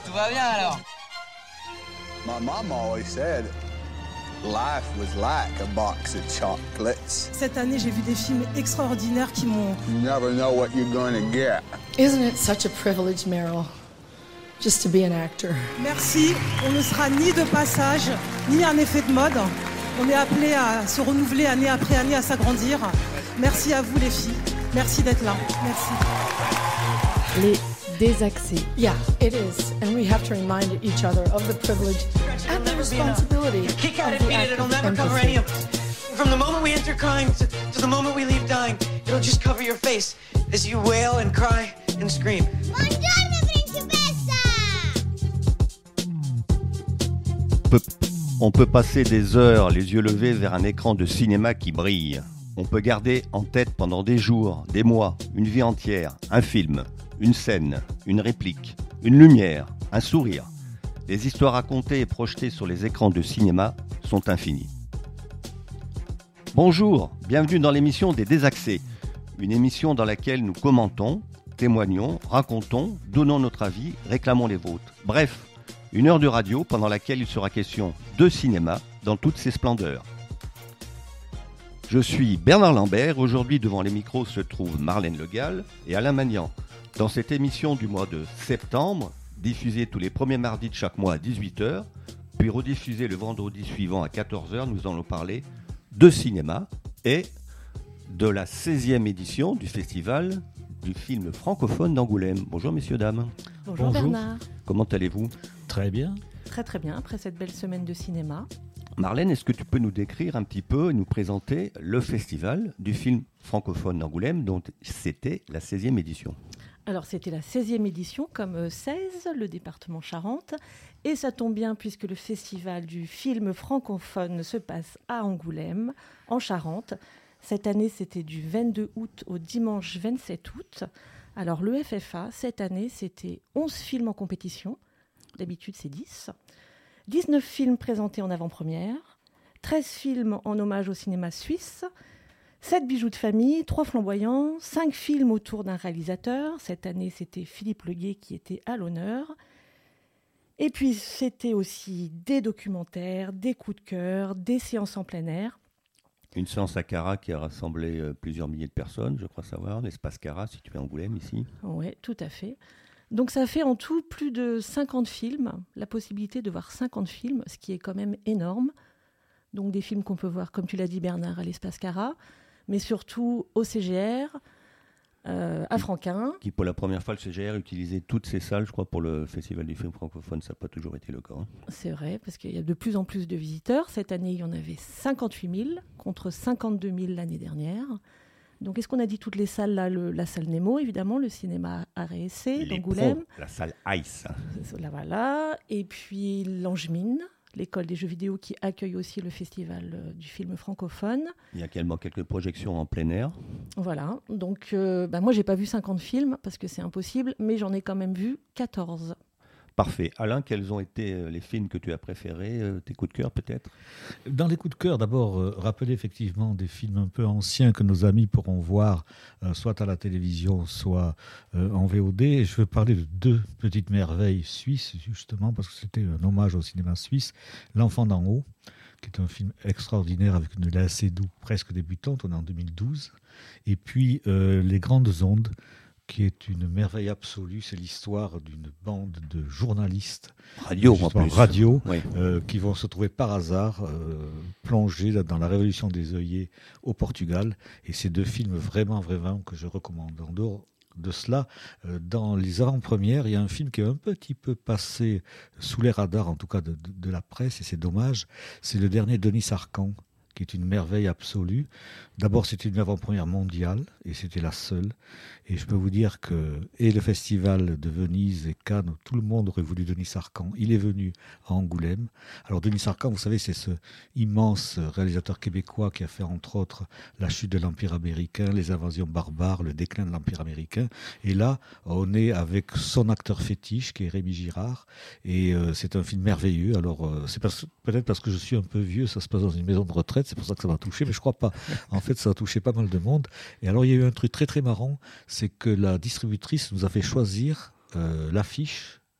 Tout va bien alors? My mom always said life was like a box of chocolates. Cette année, j'ai vu des films extraordinaires qui m'ont... You never know what you're gonna get. Isn't it such a privilege, Meryl, just to be an actor? Merci, on ne sera ni de passage, ni un effet de mode. On est appelé à se renouveler année après année, à s'agrandir. Merci à vous les filles, merci d'être là, merci. Les désaxés. Yeah, it is. And we have to remind each other of the privilege and the responsibility Kick out of and the beat it, act it'll of never cover empathy. any of us. From the moment we enter crying to the moment we leave dying, it'll just cover your face as you wail and cry and scream. Buongiorno principessa! On peut passer des heures les yeux levés vers un écran de cinéma qui brille. On peut garder en tête pendant des jours, des mois, une vie entière, un film, une scène, une réplique, une lumière, un sourire. Les histoires racontées et projetées sur les écrans de cinéma sont infinies. Bonjour, bienvenue dans l'émission des Désaxés, une émission dans laquelle nous commentons, témoignons, racontons, donnons notre avis, réclamons les vôtres. Bref, une heure de radio pendant laquelle il sera question de cinéma dans toutes ses splendeurs. Je suis Bernard Lambert, aujourd'hui devant les micros se trouvent Marlène Le Gall et Alain Magnan. Dans cette émission du mois de septembre, diffusée tous les premiers mardis de chaque mois à 18h, puis rediffusée le vendredi suivant à 14h, nous allons parler de cinéma et de la 16e édition du festival du film francophone d'Angoulême. Bonjour messieurs, dames. Bonjour Bernard. Comment allez-vous ? Très bien. Très très bien, après cette belle semaine de cinéma. Marlène, est-ce que tu peux nous décrire un petit peu et nous présenter le festival du film francophone d'Angoulême, dont c'était la 16e édition ? Alors c'était la 16e édition, comme 16, le département Charente. Et ça tombe bien puisque le festival du film francophone se passe à Angoulême, en Charente. Cette année, c'était du 22 août au dimanche 27 août. Alors le FFA, cette année, c'était 11 films en compétition. D'habitude, c'est 10. 19 films présentés en avant-première, 13 films en hommage au cinéma suisse, 7 bijoux de famille, 3 flamboyants, 5 films autour d'un réalisateur. Cette année, c'était Philippe Leguet qui était à l'honneur. Et puis, c'était aussi des documentaires, des coups de cœur, des séances en plein air. Une séance à Cara qui a rassemblé plusieurs milliers de personnes, je crois savoir, l'espace Cara, situé à Angoulême, ici. Oui, tout à fait. Donc ça fait en tout plus de 50 films, la possibilité de voir 50 films, ce qui est quand même énorme. Donc des films qu'on peut voir, comme tu l'as dit Bernard, à l'Espace Cara, mais surtout au CGR, à Franquin. Qui pour la première fois, le CGR utilisait toutes ces salles, je crois, pour le Festival du film francophone. Ça n'a pas toujours été le cas. C'est vrai, parce qu'il y a de plus en plus de visiteurs. Cette année, il y en avait 58 000 contre 52 000 l'année dernière. Donc, est-ce qu'on a dit toutes les salles là, la salle Nemo, évidemment, le cinéma Arrêt-Essai d'Angoulême. La salle Ice. Là, voilà. Et puis l'Angemine, l'école des jeux vidéo qui accueille aussi le festival du film francophone. Il y a également quelques projections en plein air. Voilà. Donc, moi, je n'ai pas vu 50 films parce que c'est impossible, mais j'en ai quand même vu 14. Parfait. Alain, quels ont été les films que tu as préférés, tes coups de cœur peut-être ? Dans les coups de cœur, d'abord, rappeler effectivement des films un peu anciens que nos amis pourront voir, soit à la télévision, soit en VOD. Et je veux parler de 2 petites merveilles suisses, justement, parce que c'était un hommage au cinéma suisse. L'Enfant d'en haut, qui est un film extraordinaire avec une Léa Seydoux presque débutante, on est en 2012. Et puis Les Grandes Ondes, qui est une merveille absolue. C'est l'histoire d'une bande de journalistes radio, oui. Qui vont se trouver par hasard plongés dans la révolution des œillets au Portugal. Et ces 2 films vraiment que je recommande. En dehors de cela, dans les avant-premières, il y a un film qui est un petit peu passé sous les radars, en tout cas de la presse, et c'est dommage. C'est le dernier Denis Arcand, qui est une merveille absolue. D'abord, c'était une avant-première mondiale, et c'était la seule. Et je peux vous dire que le festival de Venise et Cannes, tout le monde aurait voulu Denis Arcand. Il est venu à Angoulême. Alors Denis Arcand, vous savez, c'est ce immense réalisateur québécois qui a fait entre autres la chute de l'Empire américain, les invasions barbares, le déclin de l'Empire américain. Et là, on est avec son acteur fétiche, qui est Rémi Girard. Et c'est un film merveilleux. Alors, c'est peut-être parce que je suis un peu vieux, ça se passe dans une maison de retraite, c'est pour ça que ça m'a touché, mais je crois pas. En fait, ça a touché pas mal de monde. Et alors, il y a eu un truc très très marrant, c'est que la distributrice nous a fait choisir l'affiche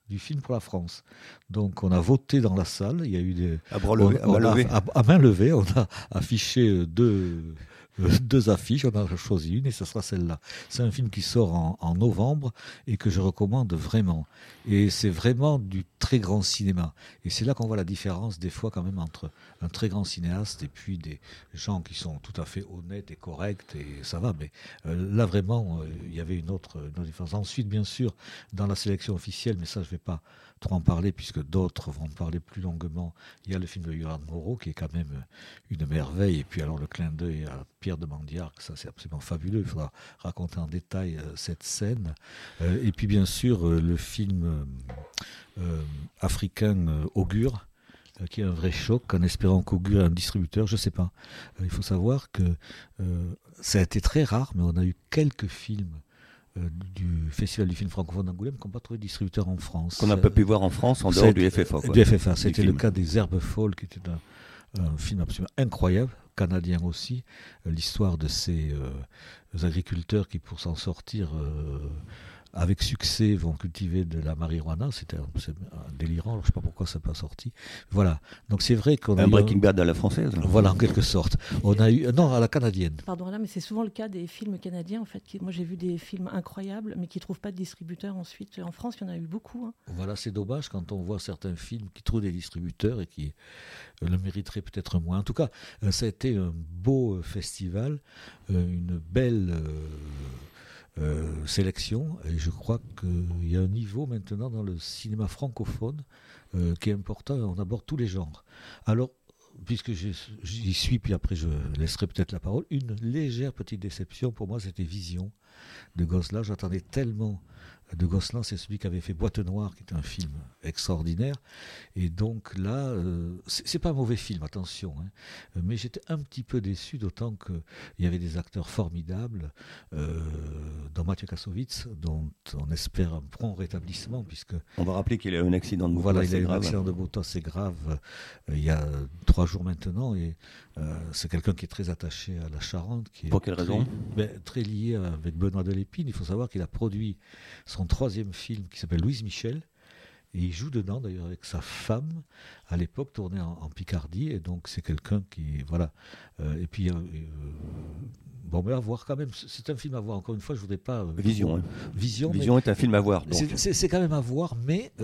du film pour la France. Donc on a voté dans la salle, il y a eu des... À main levée, on a affiché deux affiches, on a choisi une et ce sera celle-là. C'est un film qui sort en novembre et que je recommande vraiment. Et c'est vraiment du très grand cinéma. Et c'est là qu'on voit la différence des fois quand même entre un très grand cinéaste et puis des gens qui sont tout à fait honnêtes et corrects et ça va. Mais là vraiment, il y avait une autre différence. Ensuite, bien sûr, dans la sélection officielle, mais ça je ne vais pas trop en parler puisque d'autres vont en parler plus longuement, il y a le film de Johan Moreau qui est quand même une merveille. Et puis alors le clin d'œil à Pierre de Mandiarc, ça c'est absolument fabuleux. Il faudra raconter en détail cette scène. Et puis bien sûr le film africain Augure, qui est un vrai choc, en espérant qu'Augure ait un distributeur, je ne sais pas. Il faut savoir que ça a été très rare, mais on a eu quelques films du Festival du film francophone d'Angoulême qui n'ont pas trouvé de distributeur en France. Qu'on n'a pas pu voir en France en dehors du FFA. Du FFA, c'était le cas des Herbes Folles, qui était un film absolument incroyable, canadien aussi, l'histoire de ces agriculteurs qui, pour s'en sortir avec succès, vont cultiver de la marijuana. C'est délirant, alors je ne sais pas pourquoi ça n'a pas sorti. Voilà, donc c'est vrai qu'on a un Breaking Bad à la française. Voilà, en quelque sorte. On a eu... Non, à la canadienne. Pardon, là, mais c'est souvent le cas des films canadiens, en fait. Moi, j'ai vu des films incroyables, mais qui ne trouvent pas de distributeur ensuite. En France, il y en a eu beaucoup. Hein. Voilà, c'est dommage quand on voit certains films qui trouvent des distributeurs et qui le mériteraient peut-être moins. En tout cas, ça a été un beau festival, une belle... sélection, et je crois qu'il y a un niveau maintenant dans le cinéma francophone qui est important, et on aborde tous les genres. Alors, puisque j'y suis, puis après je laisserai peut-être la parole, une légère petite déception pour moi, c'était Vision de Gosselin. J'attendais tellement de Gosselin, c'est celui qui avait fait Boîte Noire, qui est un film extraordinaire, et donc là, c'est pas un mauvais film, attention, hein, mais j'étais un petit peu déçu, d'autant qu'il y avait des acteurs formidables, dont Mathieu Kassovitz, dont on espère un prompt rétablissement, puisque... On va rappeler qu'il a eu un accident de moto. Voilà, il a eu un accident de moto assez grave il y a 3 jours maintenant, et c'est quelqu'un qui est très attaché à la Charente. Qui est Pour quelle raison ? Très lié avec Benoît Delépine. Il faut savoir qu'il a produit son 3e film qui s'appelle Louise Michel, et il joue dedans d'ailleurs avec sa femme, à l'époque tourné en Picardie, et donc c'est quelqu'un qui... Voilà. Et puis... Bon, mais à voir quand même, c'est un film à voir, encore une fois, je ne voudrais pas... Vision. Hein. Vision est un film à voir. C'est quand même à voir, mais...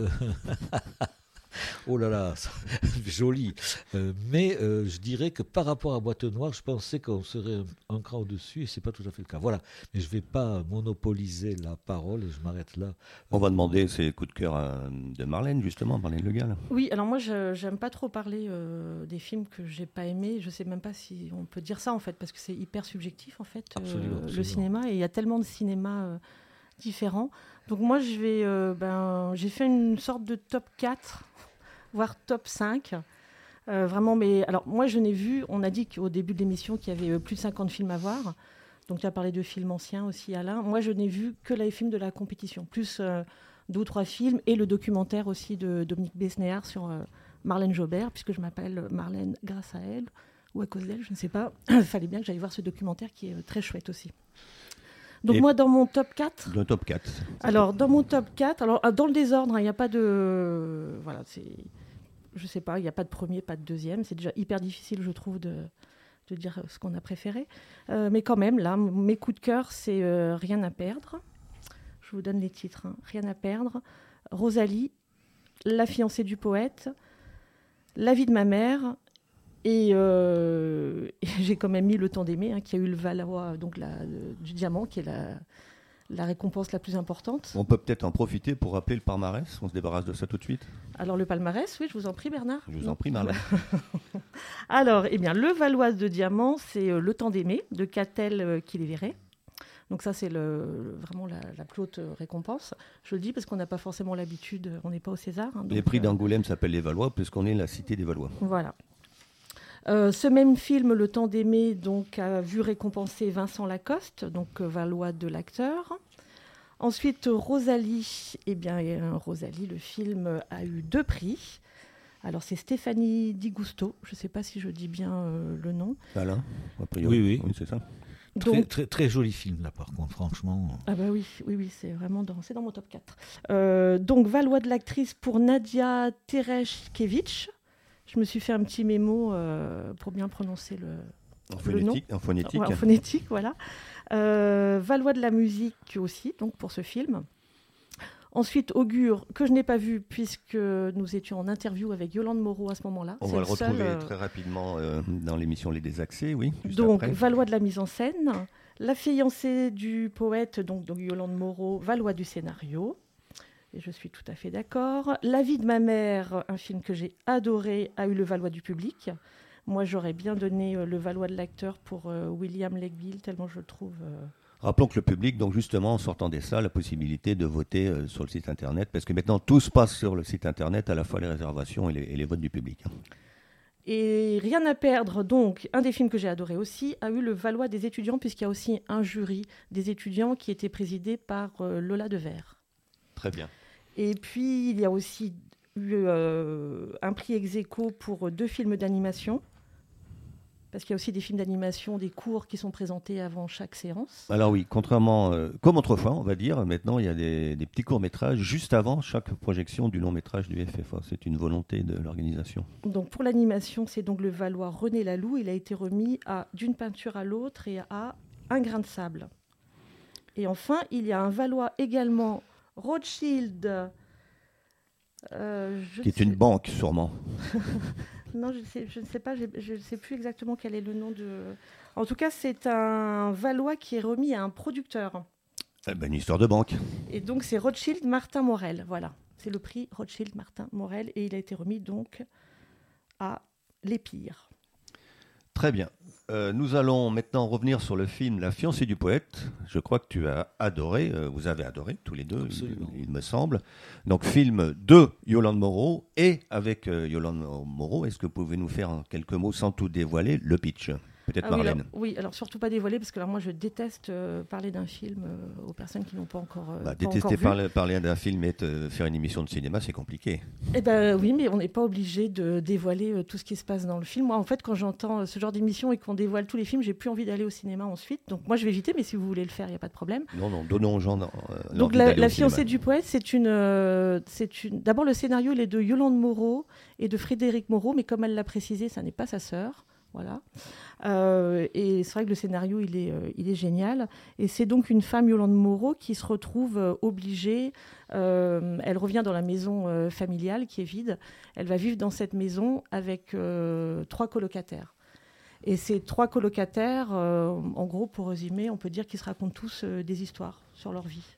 Oh là là, joli. Mais je dirais que par rapport à Boîte Noire, je pensais qu'on serait un cran au-dessus, et ce n'est pas tout à fait le cas. Voilà, mais je ne vais pas monopoliser la parole, et je m'arrête là. On va demander ses coups de cœur de Marlène, justement, Marlène Le Gall. Oui, alors moi, je n'aime pas trop parler des films que je n'ai pas aimés. Je ne sais même pas si on peut dire ça, en fait, parce que c'est hyper subjectif, en fait, absolument. Le cinéma, et il y a tellement de cinéma différents. Donc moi, j'ai fait une sorte de top 4, voire top 5. Vraiment, mais alors moi, je n'ai vu, on a dit qu'au début de l'émission qu'il y avait plus de 50 films à voir. Donc tu as parlé de films anciens aussi, Alain. Moi, je n'ai vu que les films de la compétition, plus 2 ou 3 films, et le documentaire aussi de Dominique Besnéard sur Marlène Jobert, puisque je m'appelle Marlène grâce à elle, ou à cause d'elle, je ne sais pas. Il fallait bien que j'aille voir ce documentaire qui est très chouette aussi. Donc moi, dans mon top 4... Le top 4. Alors, dans mon top 4, alors, dans le désordre, il n'y a pas de... Voilà, je ne sais pas, il n'y a pas de premier, pas de deuxième. C'est déjà hyper difficile, je trouve, de dire ce qu'on a préféré. Mais quand même, là, mes coups de cœur, c'est Rien à perdre. Je vous donne les titres. Hein. Rien à perdre. Rosalie, La fiancée du poète, La vie de ma mère... Et j'ai quand même mis Le temps d'aimer, hein, qui a eu le Valois donc du diamant, qui est la récompense la plus importante. On peut peut-être en profiter pour rappeler le palmarès. On se débarrasse de ça tout de suite. Alors le palmarès, oui, je vous en prie Bernard. Je vous en prie Marlène. Alors, eh bien, le Valois de diamant, c'est Le temps d'aimer de Catel qui les verrait. Donc ça, c'est vraiment la plus haute récompense. Je le dis parce qu'on n'a pas forcément l'habitude, on n'est pas au César. Hein, donc, les prix d'Angoulême s'appellent les Valois, puisqu'on est la cité des Valois. Voilà. Ce même film, Le temps d'aimer, donc, a vu récompenser Vincent Lacoste, donc Valois de l'acteur. Ensuite, Rosalie. Eh bien, Rosalie, le film a eu 2 prix. Alors, c'est Stéphanie Di Gusto. Je ne sais pas si je dis bien le nom. Alain, a priori. Oui, c'est ça. Donc, très joli film là par contre, franchement. Ah bah oui, c'est vraiment dans mon top 4. Donc Valois de l'actrice pour Nadia Tereshkevich. Je me suis fait un petit mémo pour bien prononcer le nom. En phonétique. Ouais, en phonétique, voilà. Valois de la musique aussi, donc pour ce film. Ensuite, Augure, que je n'ai pas vu puisque nous étions en interview avec Yolande Moreau à ce moment-là. On va le retrouver très rapidement dans l'émission Les Désaxés, oui. Donc, Valois de la mise en scène, la fiancée du poète, donc Yolande Moreau, Valois du scénario. Et je suis tout à fait d'accord. La vie de ma mère, un film que j'ai adoré, a eu le Valois du public. Moi, j'aurais bien donné le Valois de l'acteur pour William Legbill, tellement je le trouve... Rappelons que le public, donc justement, en sortant des salles, a la possibilité de voter sur le site internet, parce que maintenant tout se passe sur le site internet, à la fois les réservations et les votes du public. Et Rien à perdre, donc, un des films que j'ai adoré aussi, a eu le Valois des étudiants, puisqu'il y a aussi un jury des étudiants qui était présidé par Lola Devers. Très bien. Et puis, il y a aussi eu un prix ex-aequo pour 2 films d'animation. Parce qu'il y a aussi des films d'animation, des cours qui sont présentés avant chaque séance. Alors oui, contrairement, comme autrefois, on va dire, maintenant il y a des petits courts-métrages juste avant chaque projection du long-métrage du FFA. C'est une volonté de l'organisation. Donc pour l'animation, c'est donc le Valois René Laloux. Il a été remis d'une peinture à l'autre et à un grain de sable. Et enfin, il y a un Valois également, Rothschild. Qui est une banque, sûrement. Non, je ne sais pas, je ne sais plus exactement quel est le nom de... En tout cas, c'est un Valois qui est remis à un producteur. Une histoire de banque. Et donc, c'est Rothschild Martin Morel, voilà. C'est le prix Rothschild Martin Morel et il a été remis donc à l'Épire. Très bien. Nous allons maintenant revenir sur le film La fiancée du poète. Je crois que tu as adoré, vous avez adoré tous les deux, il me semble. Donc film de Yolande Moreau et avec Yolande Moreau. Est-ce que vous pouvez nous faire en quelques mots, sans tout dévoiler, le pitch ? Peut-être Marlène. Alors surtout pas dévoiler, parce que moi je déteste parler d'un film aux personnes qui n'ont pas encore détester pas encore vu. parler d'un film et faire une émission de cinéma, c'est compliqué. Eh ben oui, mais on n'est pas obligé de dévoiler tout ce qui se passe dans le film. Moi, en fait, quand j'entends ce genre d'émission et qu'on dévoile tous les films, j'ai plus envie d'aller au cinéma ensuite. Donc moi, je vais éviter, mais si vous voulez le faire, il n'y a pas de problème. Non, donnons aux gens. Donc la fiancée du poète, c'est une. D'abord, le scénario, il est de Yolande Moreau et de Frédéric Moreau, mais comme elle l'a précisé, ça n'est pas sa sœur. Voilà. Et c'est vrai que le scénario, il est génial. Et c'est donc une femme, Yolande Moreau, qui se retrouve obligée. Elle revient dans la maison familiale qui est vide. Elle va vivre dans cette maison avec 3 colocataires. Et ces 3 colocataires, en gros, pour résumer, on peut dire qu'ils se racontent tous des histoires sur leur vie.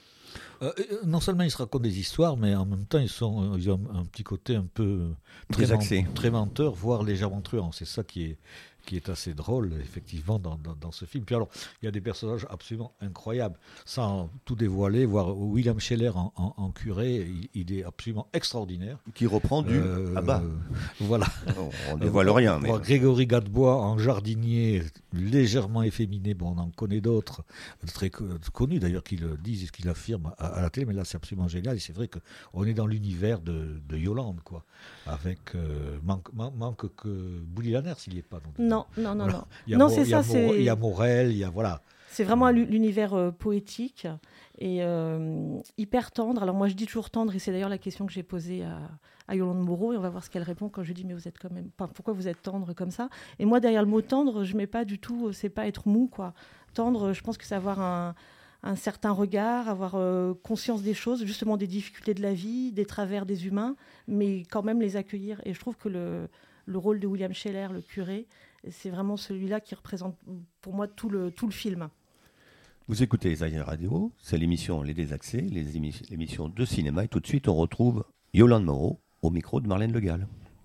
Non seulement ils se racontent des histoires, mais en même temps ils ont un petit côté un peu très menteur, voire légèrement truand. C'est ça qui est assez drôle, effectivement, dans ce film. Puis alors, il y a des personnages absolument incroyables, sans tout dévoiler, voir William Scheller en curé, il est absolument extraordinaire. Qui reprend du Abba. Voilà. On ne dévoile rien. Mais... Grégory Gadebois en jardinier, légèrement efféminé. Bon, on en connaît d'autres, très connus d'ailleurs, qui le disent, qui l'affirment à la télé, mais là c'est absolument génial. Et c'est vrai qu'on est dans l'univers de Yolande, quoi. Avec manque que Bouli Lanners, s'il n'y est pas. Non. Voilà. Il y a Morel, il y a voilà. C'est vraiment l'univers poétique et hyper tendre. Alors moi je dis toujours tendre, et c'est d'ailleurs la question que j'ai posée à Yolande Moreau, et on va voir ce qu'elle répond quand je dis mais vous êtes quand même, pourquoi vous êtes tendre comme ça? Et moi derrière le mot tendre, je mets pas du tout, c'est pas être mou, quoi. Tendre, je pense que c'est avoir un certain regard, avoir conscience des choses, justement des difficultés de la vie, des travers des humains, mais quand même les accueillir. Et je trouve que le rôle de William Scheller, le curé, c'est vraiment celui-là qui représente pour moi tout le film. Vous écoutez les Zaïre Radio, c'est l'émission Les Désaxés, l'émission de cinéma, et tout de suite on retrouve Yolande Moreau au micro de Marlène Le Gall.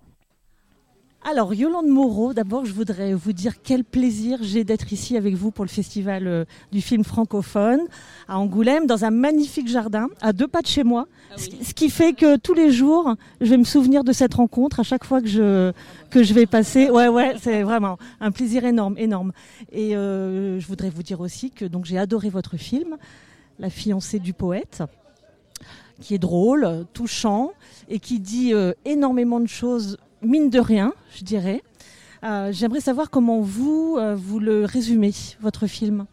Alors, Yolande Moreau, d'abord, je voudrais vous dire quel plaisir j'ai d'être ici avec vous pour le festival du film francophone à Angoulême, dans un magnifique jardin, à 2 pas de chez moi. Ah oui. Ce qui fait que tous les jours, je vais me souvenir de cette rencontre à chaque fois que je vais passer. Ouais, c'est vraiment un plaisir énorme. Et je voudrais vous dire aussi que donc, j'ai adoré votre film, La fiancée du poète, qui est drôle, touchant et qui dit énormément de choses, mine de rien, je dirais. J'aimerais savoir comment vous le résumez, votre film.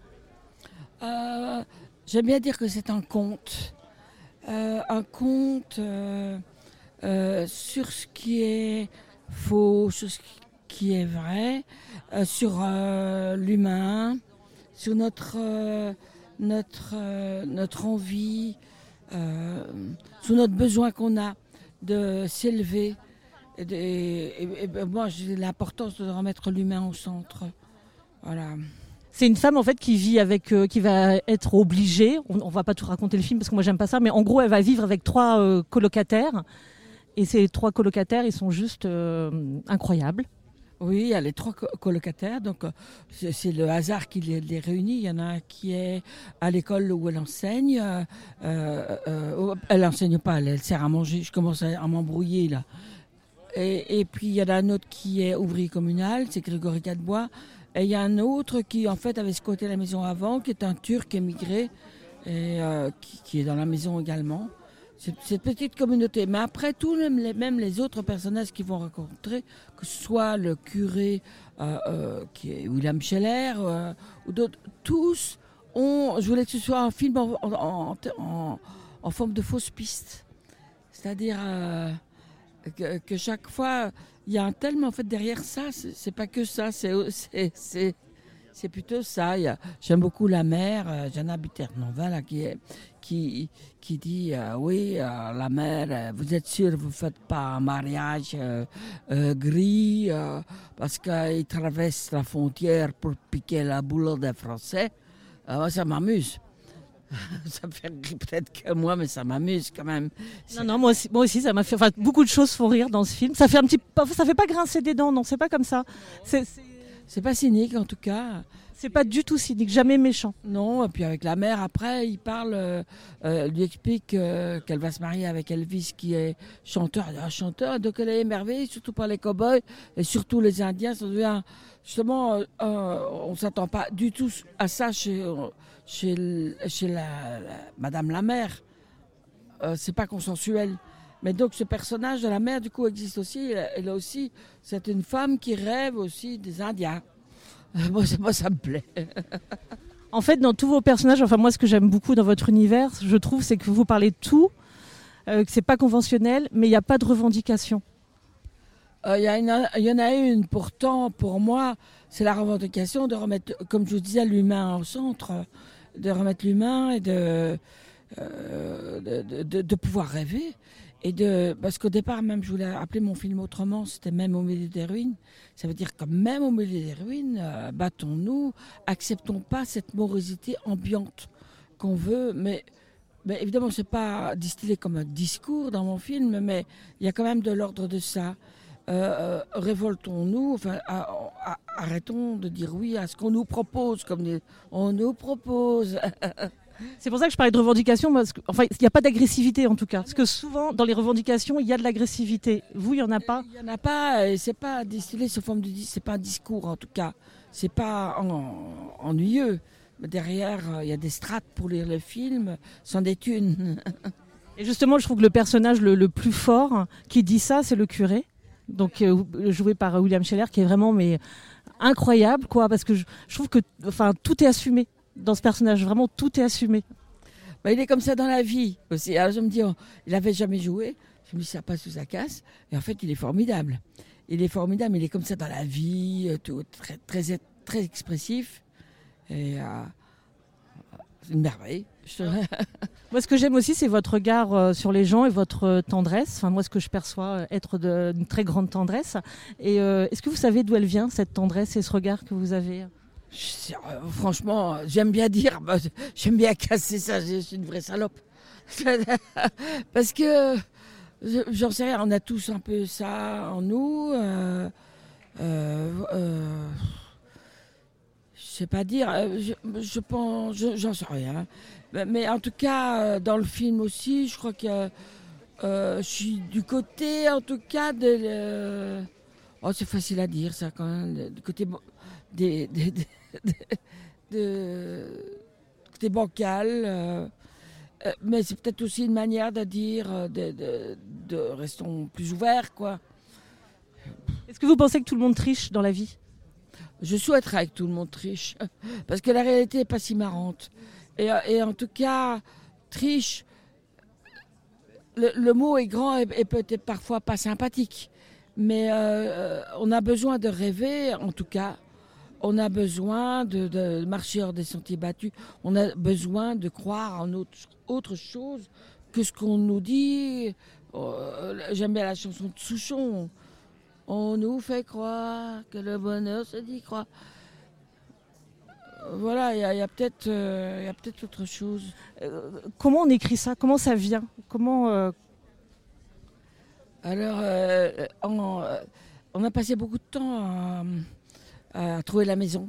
J'aime bien dire que c'est un conte. Un conte sur ce qui est faux, sur ce qui est vrai, sur l'humain, sur notre envie, sur notre besoin qu'on a de s'élever. Et moi, j'ai l'importance de remettre l'humain au centre. Voilà. C'est une femme en fait qui vit avec, qui va être obligée. On va pas tout raconter le film parce que moi j'aime pas ça, mais en gros elle va vivre avec 3 colocataires. Et ces 3 colocataires, ils sont juste incroyables. Oui, il y a les 3 colocataires, donc c'est le hasard qui les réunit. Il y en a un qui est à l'école où elle enseigne. Elle enseigne pas, elle sert à manger. Je commence à m'embrouiller là. Et puis il y en a un autre qui est ouvrier communal, c'est Grégory Cadebois. Et il y a un autre qui en fait avait squatté la maison avant, qui est un Turc émigré, et qui est dans la maison également. Cette petite communauté. Mais après, même les autres personnages qu'ils vont rencontrer, que ce soit le curé qui est William Scheller ou d'autres, tous je voulais que ce soit un film en forme de fausse piste. C'est-à-dire que chaque fois, il y a un thème en fait derrière ça. C'est pas que ça, c'est plutôt ça. J'aime beaucoup la mère, Jana Biternova, là, qui dit oui, la mère, vous êtes sûr vous ne faites pas un mariage gris parce qu'il traverse la frontière pour piquer la boule des Français. Moi, ça m'amuse. Ça fait peut-être que moi, mais ça m'amuse quand même. Non, moi aussi, ça m'a fait. Enfin, beaucoup de choses font rire dans ce film. Ça fait pas grincer des dents, non, c'est pas comme ça. C'est pas cynique en tout cas. C'est pas du tout cynique, jamais méchant. Non, et puis avec la mère, après, il parle, lui explique qu'elle va se marier avec Elvis, qui est chanteur. Elle est un chanteur, donc elle est émerveillée, surtout par les cow-boys et surtout les Indiens. Ça devient, justement, on ne s'attend pas du tout à ça chez Madame la mère. C'est pas consensuel. Mais donc ce personnage de la mère, du coup, existe aussi. Elle a aussi, c'est une femme qui rêve aussi des Indiens. Moi, ça me plaît. En fait, dans tous vos personnages, enfin moi, ce que j'aime beaucoup dans votre univers, je trouve, c'est que vous parlez de tout, que c'est pas conventionnel, mais il n'y a pas de revendication. Il y en a une, pourtant, pour moi, c'est la revendication de remettre, comme je vous disais, l'humain au centre, de remettre l'humain et de pouvoir rêver. Parce qu'au départ, même, je voulais appeler mon film autrement, c'était Même au milieu des ruines. Ça veut dire que même au milieu des ruines, battons-nous, acceptons pas cette morosité ambiante qu'on veut. Mais évidemment, c'est pas distillé comme un discours dans mon film, mais il y a quand même de l'ordre de ça. Révoltons-nous, enfin, arrêtons de dire oui à ce qu'on nous propose, comme on nous propose. C'est pour ça que je parlais de revendication, parce que, enfin, il n'y a pas d'agressivité en tout cas. Parce que souvent, dans les revendications, il y a de l'agressivité. Vous, il n'y en a pas? Il n'y en a pas, et c'est pas distillé sous forme c'est pas un discours en tout cas. C'est pas ennuyeux. Mais derrière, il y a des strates pour lire le film, c'en est une. Et justement, je trouve que le personnage le plus fort qui dit ça, c'est le curé. Donc, joué par William Scheller, qui est vraiment incroyable, quoi, parce que je trouve que tout est assumé. Dans ce personnage, vraiment, tout est assumé. Il est comme ça dans la vie aussi. Alors je me dis, il n'avait jamais joué. Je me dis, ça passe ou ça casse. Et en fait, il est formidable. Il est comme ça dans la vie, tout, très, très, très expressif. Et c'est une merveille. Moi, ce que j'aime aussi, c'est votre regard sur les gens et votre tendresse. Enfin, moi, ce que je perçois être d'une très grande tendresse. Et est-ce que vous savez d'où elle vient, cette tendresse et ce regard que vous avez ? Franchement, j'aime bien dire, j'aime bien casser ça, je suis une vraie salope. Parce que, j'en sais rien, on a tous un peu ça en nous. Je sais pas dire, je pense, j'en sais rien. Mais en tout cas, dans le film aussi, je crois que je suis du côté, en tout cas, oh, c'est facile à dire ça quand même, du côté côté bancal, mais c'est peut-être aussi une manière de dire de restons plus ouverts, quoi. Est-ce que vous pensez que tout le monde triche dans la vie? Je souhaiterais que tout le monde triche, parce que la réalité n'est pas si marrante. Et en tout cas, triche, le mot est grand et peut-être parfois pas sympathique. Mais on a besoin de rêver, en tout cas. On a besoin de marcher hors des sentiers battus. On a besoin de croire en autre chose que ce qu'on nous dit. J'aime bien la chanson de Souchon. On nous fait croire que le bonheur se dit croire. Voilà, il y a peut-être autre chose. Comment on écrit ça? Comment ça vient? Comment Alors, on a passé beaucoup de temps à trouver la maison.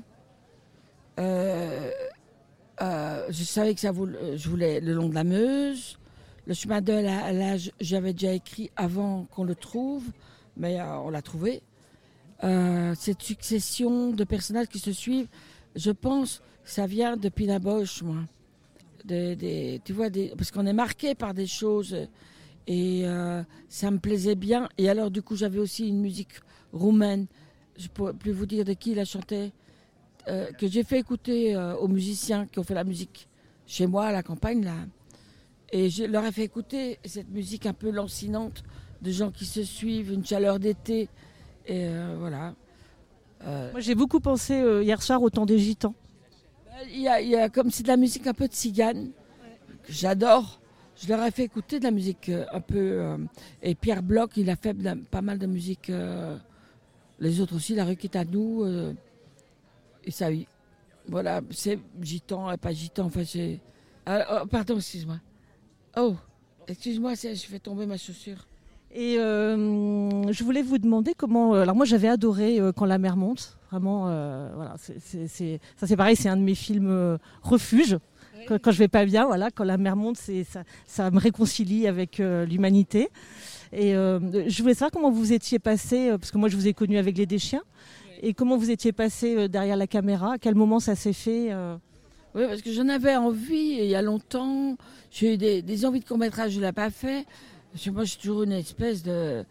Je savais que je voulais le long de la Meuse. Le chemin de là, j'avais déjà écrit avant qu'on le trouve, mais on l'a trouvé. Cette succession de personnages qui se suivent, je pense que ça vient de Pina Bausch, moi. Tu vois, parce qu'on est marqué par des choses et ça me plaisait bien. Et alors, du coup, j'avais aussi une musique roumaine. Je ne pourrais plus vous dire de qui la chantait, que j'ai fait écouter aux musiciens qui ont fait la musique chez moi à la campagne, là. Et je leur ai fait écouter cette musique un peu lancinante de gens qui se suivent, une chaleur d'été. Et voilà. Moi, j'ai beaucoup pensé hier soir au temps des Gitans. Il y a comme c'est de la musique un peu de cigane, que j'adore. Je leur ai fait écouter de la musique un peu... et Pierre Bloch, il a fait pas mal de musique... les autres aussi, La rue qui est à nous. Et ça, oui. Voilà, c'est gitan et pas gitan. Enfin, c'est... pardon, excuse-moi. Oh, excuse-moi, je fais tomber ma chaussure. Et je voulais vous demander comment... alors moi, j'avais adoré Quand la mer monte. Vraiment, voilà, ça c'est pareil, c'est un de mes films refuge. Quand je vais pas bien, voilà, Quand la mer monte, ça me réconcilie avec l'humanité. Et je voulais savoir comment vous étiez passé, parce que moi je vous ai connu avec Les Deschiens, et comment vous étiez passé derrière la caméra, à quel moment ça s'est fait Oui, parce que j'en avais envie il y a longtemps. J'ai eu des envies de court-métrage, je ne l'ai pas fait. Parce que moi, j'ai toujours une espèce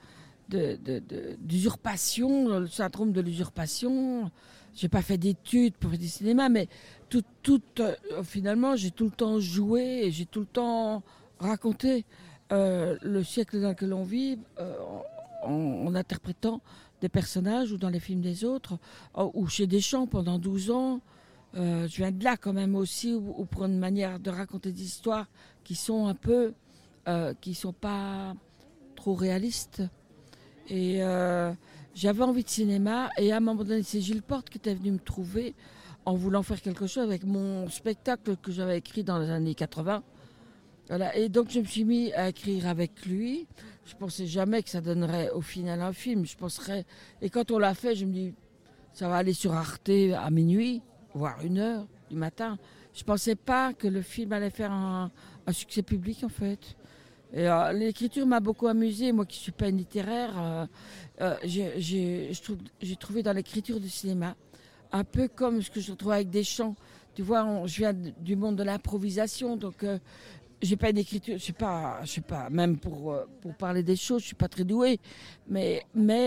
d'usurpation, le syndrome de l'usurpation. Je n'ai pas fait d'études pour faire du cinéma, mais finalement, j'ai tout le temps joué et j'ai tout le temps raconté le siècle dans lequel on vit en interprétant des personnages ou dans les films des autres, ou chez Deschamps pendant 12 ans. Je viens de là quand même aussi, ou pour une manière de raconter des histoires qui sont un peu, qui sont pas trop réalistes. Et j'avais envie de cinéma, et à un moment donné, c'est Gilles Porte qui était venu me trouver en voulant faire quelque chose avec mon spectacle que j'avais écrit dans les années 80. Voilà. Et donc je me suis mis à écrire avec lui. Je pensais jamais que ça donnerait au final un film. Je penserais, et quand on l'a fait, je me dis, ça va aller sur Arte à minuit, voire 1h du matin. Je pensais pas que le film allait faire un succès public en fait. Et l'écriture m'a beaucoup amusée, moi qui suis pas une littéraire. J'ai trouvé dans l'écriture du cinéma un peu comme ce que je trouve avec Deschamps. Tu vois, je viens du monde de l'improvisation, donc j'ai pas une écriture. Je sais pas, même pour parler des choses, je suis pas très douée, mais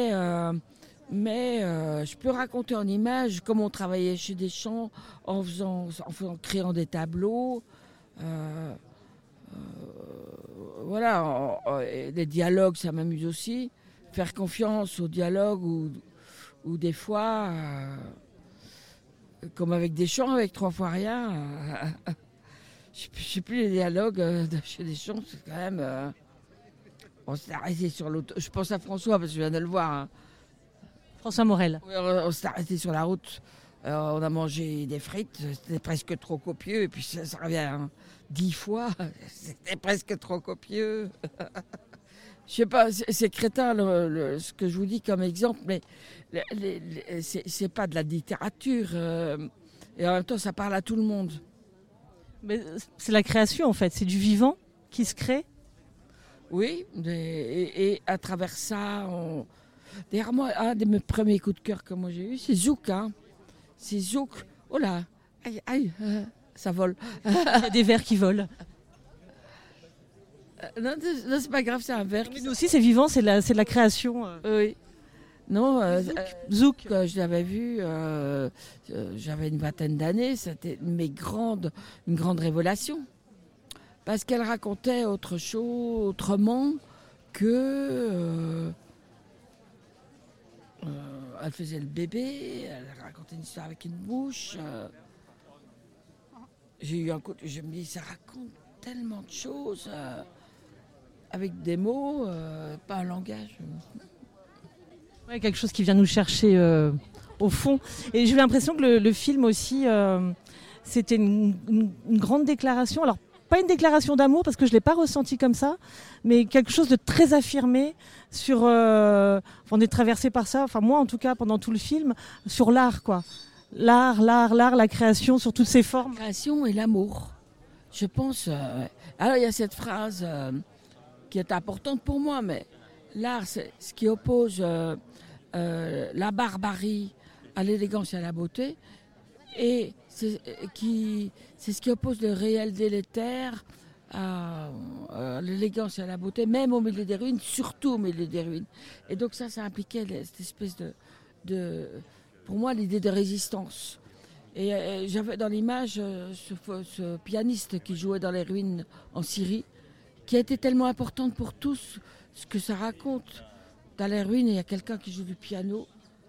je peux raconter en images comment on travaillait chez Deschamps en créant des tableaux. Voilà, les dialogues, ça m'amuse aussi. Faire confiance aux dialogues ou des fois, comme avec Deschamps, avec 3 fois rien. Je ne sais plus les dialogues de chez Deschamps, c'est quand même... on s'est arrêté sur l'auto. Je pense à François parce que je viens de le voir. Hein. François Morel. Oui, on s'est arrêté sur la route. On a mangé des frites, c'était presque trop copieux. Et puis ça revient 10 fois, c'était presque trop copieux. Je sais pas, c'est crétin ce que je vous dis comme exemple, mais c'est pas de la littérature. Et en même temps, ça parle à tout le monde. Mais c'est la création en fait, c'est du vivant qui se crée. Oui, et à travers ça, d'ailleurs moi, un de mes premiers coups de cœur que moi j'ai eu, c'est Zouk. Hein. C'est Zouk. Oh là, aïe, ça vole. Il y a des vers qui volent. Non, c'est pas grave, c'est un verre. Mais nous aussi, c'est vivant, c'est de la création. Oui. Non, Zouk. Je l'avais vu, j'avais une vingtaine d'années, c'était une grande révélation. Parce qu'elle racontait autre chose, autrement que... elle faisait le bébé, elle racontait une histoire avec une bouche. J'ai eu un coup, je me dis, ça raconte tellement de choses, avec des mots, pas un langage. Ouais, quelque chose qui vient nous chercher au fond. Et j'ai eu l'impression que le film aussi, c'était une grande déclaration. Alors, pas une déclaration d'amour, parce que je ne l'ai pas ressenti comme ça, mais quelque chose de très affirmé sur... on est traversé par ça, enfin moi en tout cas, pendant tout le film, sur l'art, quoi. L'art, la création, sur toutes ses formes. La création et l'amour, je pense. Alors il y a cette phrase qui est importante pour moi, mais l'art, c'est ce qui oppose la barbarie à l'élégance et à la beauté, et c'est ce qui oppose le réel délétère à l'élégance et à la beauté, même au milieu des ruines, surtout au milieu des ruines. Et donc ça impliquait cette espèce de pour moi, l'idée de résistance. Et j'avais dans l'image ce pianiste qui jouait dans les ruines en Syrie, qui a été tellement importante pour tous, ce que ça raconte. Dans les ruines, il y a quelqu'un qui joue du piano.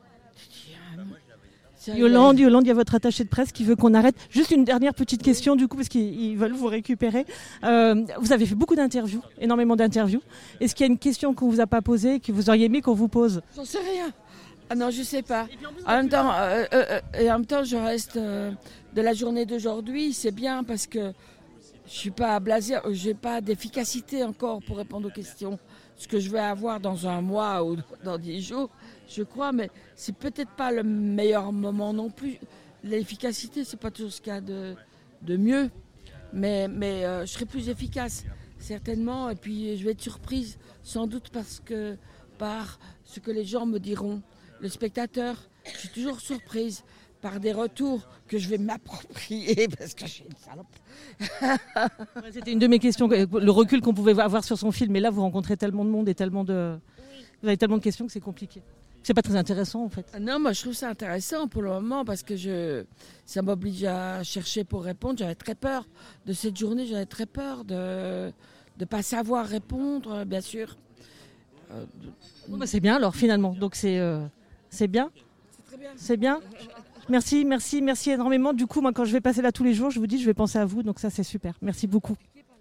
Yolande, il y a votre attaché de presse qui veut qu'on arrête. Juste une dernière petite question du coup, parce qu'ils veulent vous récupérer. Vous avez fait beaucoup d'interviews, énormément d'interviews. Est-ce qu'il y a une question qu'on ne vous a pas posée, que vous auriez aimé qu'on vous pose? J'en sais rien. Ah non, je sais pas. En même temps, je reste de la journée d'aujourd'hui. C'est bien parce que je suis pas blasée, j'ai pas d'efficacité encore pour répondre aux questions. Ce que je vais avoir dans un mois ou dans 10 jours, je crois, mais c'est peut-être pas le meilleur moment non plus. L'efficacité, c'est pas toujours ce qu'il y a de mieux, mais je serai plus efficace certainement. Et puis je vais être surprise, sans doute par ce que les gens me diront. Le spectateur, je suis toujours surprise par des retours que je vais m'approprier parce que je suis une salope. C'était une de mes questions, le recul qu'on pouvait avoir sur son film. Mais là, vous rencontrez tellement de monde et vous avez tellement de questions que c'est compliqué. C'est pas très intéressant en fait. Non, moi je trouve ça intéressant pour le moment parce que ça m'oblige à chercher pour répondre. J'avais très peur de cette journée, j'avais très peur de ne pas savoir répondre, bien sûr. C'est bien alors finalement, donc c'est bien. C'est bien. Merci énormément. Du coup, moi quand je vais passer là tous les jours, je vous dis, je vais penser à vous, donc ça c'est super. Merci beaucoup.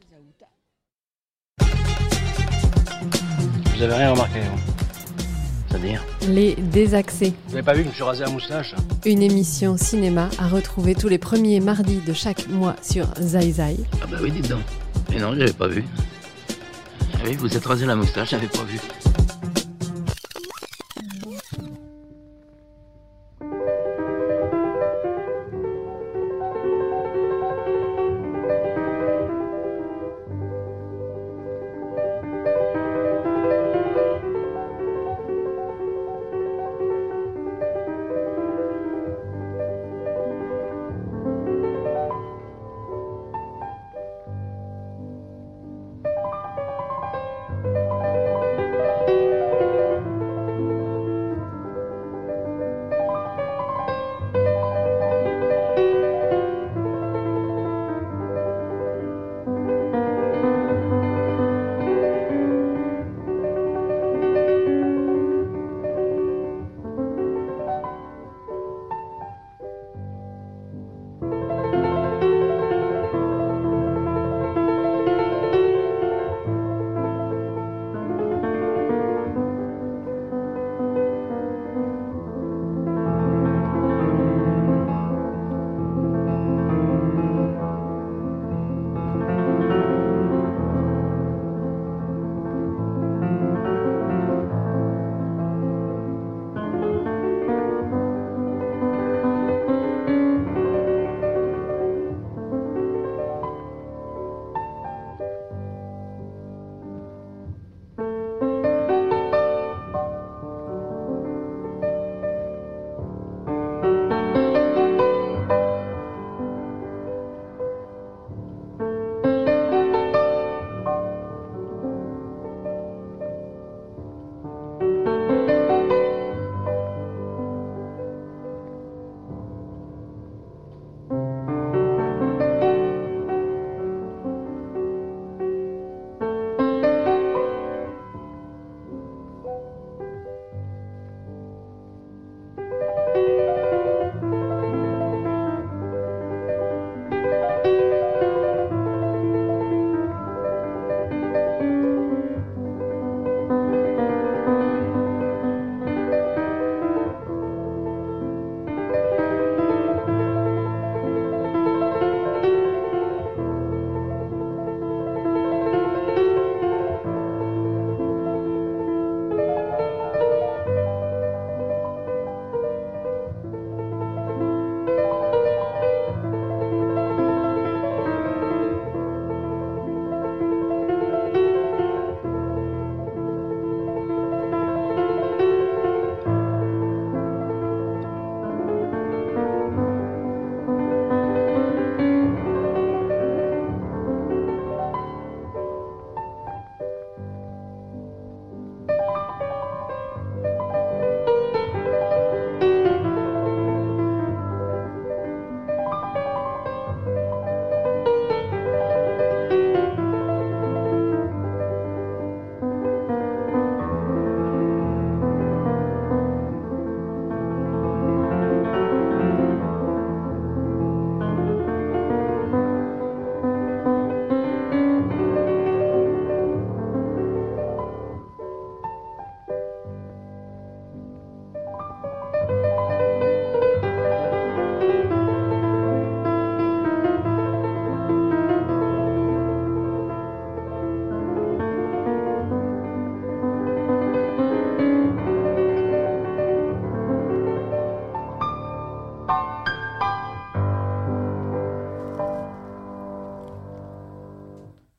Vous avez rien remarqué, hein? C'est-à-dire? Les Désaxés. Vous n'avez pas vu que je me suis rasé la moustache? Une émission cinéma à retrouver tous les premiers mardis de chaque mois sur Zai Zai. Ah bah oui, dites donc. Mais non, j'avais pas vu. Ah oui, vous êtes rasé la moustache, j'avais pas vu.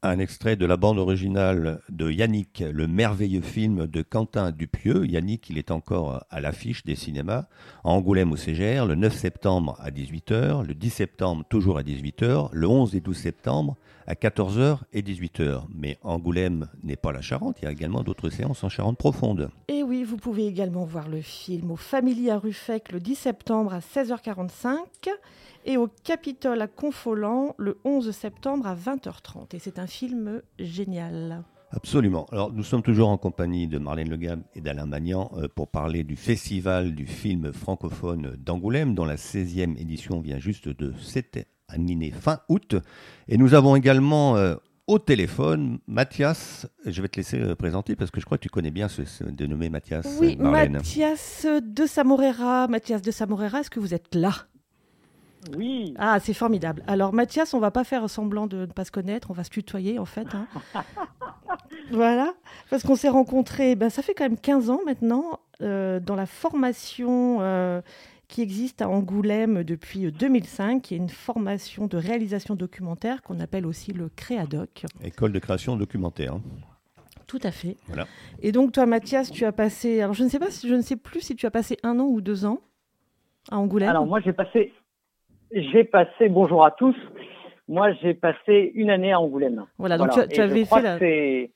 Un extrait de la bande originale de Yannick, le merveilleux film de Quentin Dupieux. Yannick, il est encore à l'affiche des cinémas, à Angoulême au CGR, le 9 septembre à 18h, le 10 septembre toujours à 18h, le 11 et 12 septembre à 14h et 18h. Mais Angoulême n'est pas la Charente, il y a également d'autres séances en Charente profonde. Et oui, vous pouvez également voir le film au Family à Ruffec le 10 septembre à 16h45 et au Capitole à Confolens le 11 septembre à 20h30. Et c'est un film génial. Absolument. Alors, nous sommes toujours en compagnie de Marlène Le Gab et d'Alain Magnan pour parler du festival du film francophone d'Angoulême, dont la 16e édition vient juste de s'terminer fin août. Et nous avons également au téléphone Mathias. Je vais te laisser présenter parce que je crois que tu connais bien ce dénommé Mathias. Oui, Marlène. Mathias de Samorera. Mathias de Samorera, est-ce que vous êtes là ? Oui. Ah, c'est formidable. Alors Mathias, on va pas faire semblant de ne pas se connaître, on va se tutoyer en fait. Hein. Voilà, parce qu'on s'est rencontrés, ça fait quand même 15 ans maintenant, dans la formation qui existe à Angoulême depuis 2005, qui est une formation de réalisation documentaire qu'on appelle aussi le Créadoc. École de création documentaire. Hein. Tout à fait. Voilà. Et donc toi Mathias, tu as passé, alors je ne sais plus si tu as passé 1 an ou 2 ans à Angoulême. Alors moi j'ai passé, bonjour à tous, moi j'ai passé 1 année à Angoulême. Voilà, donc tu avais fait la...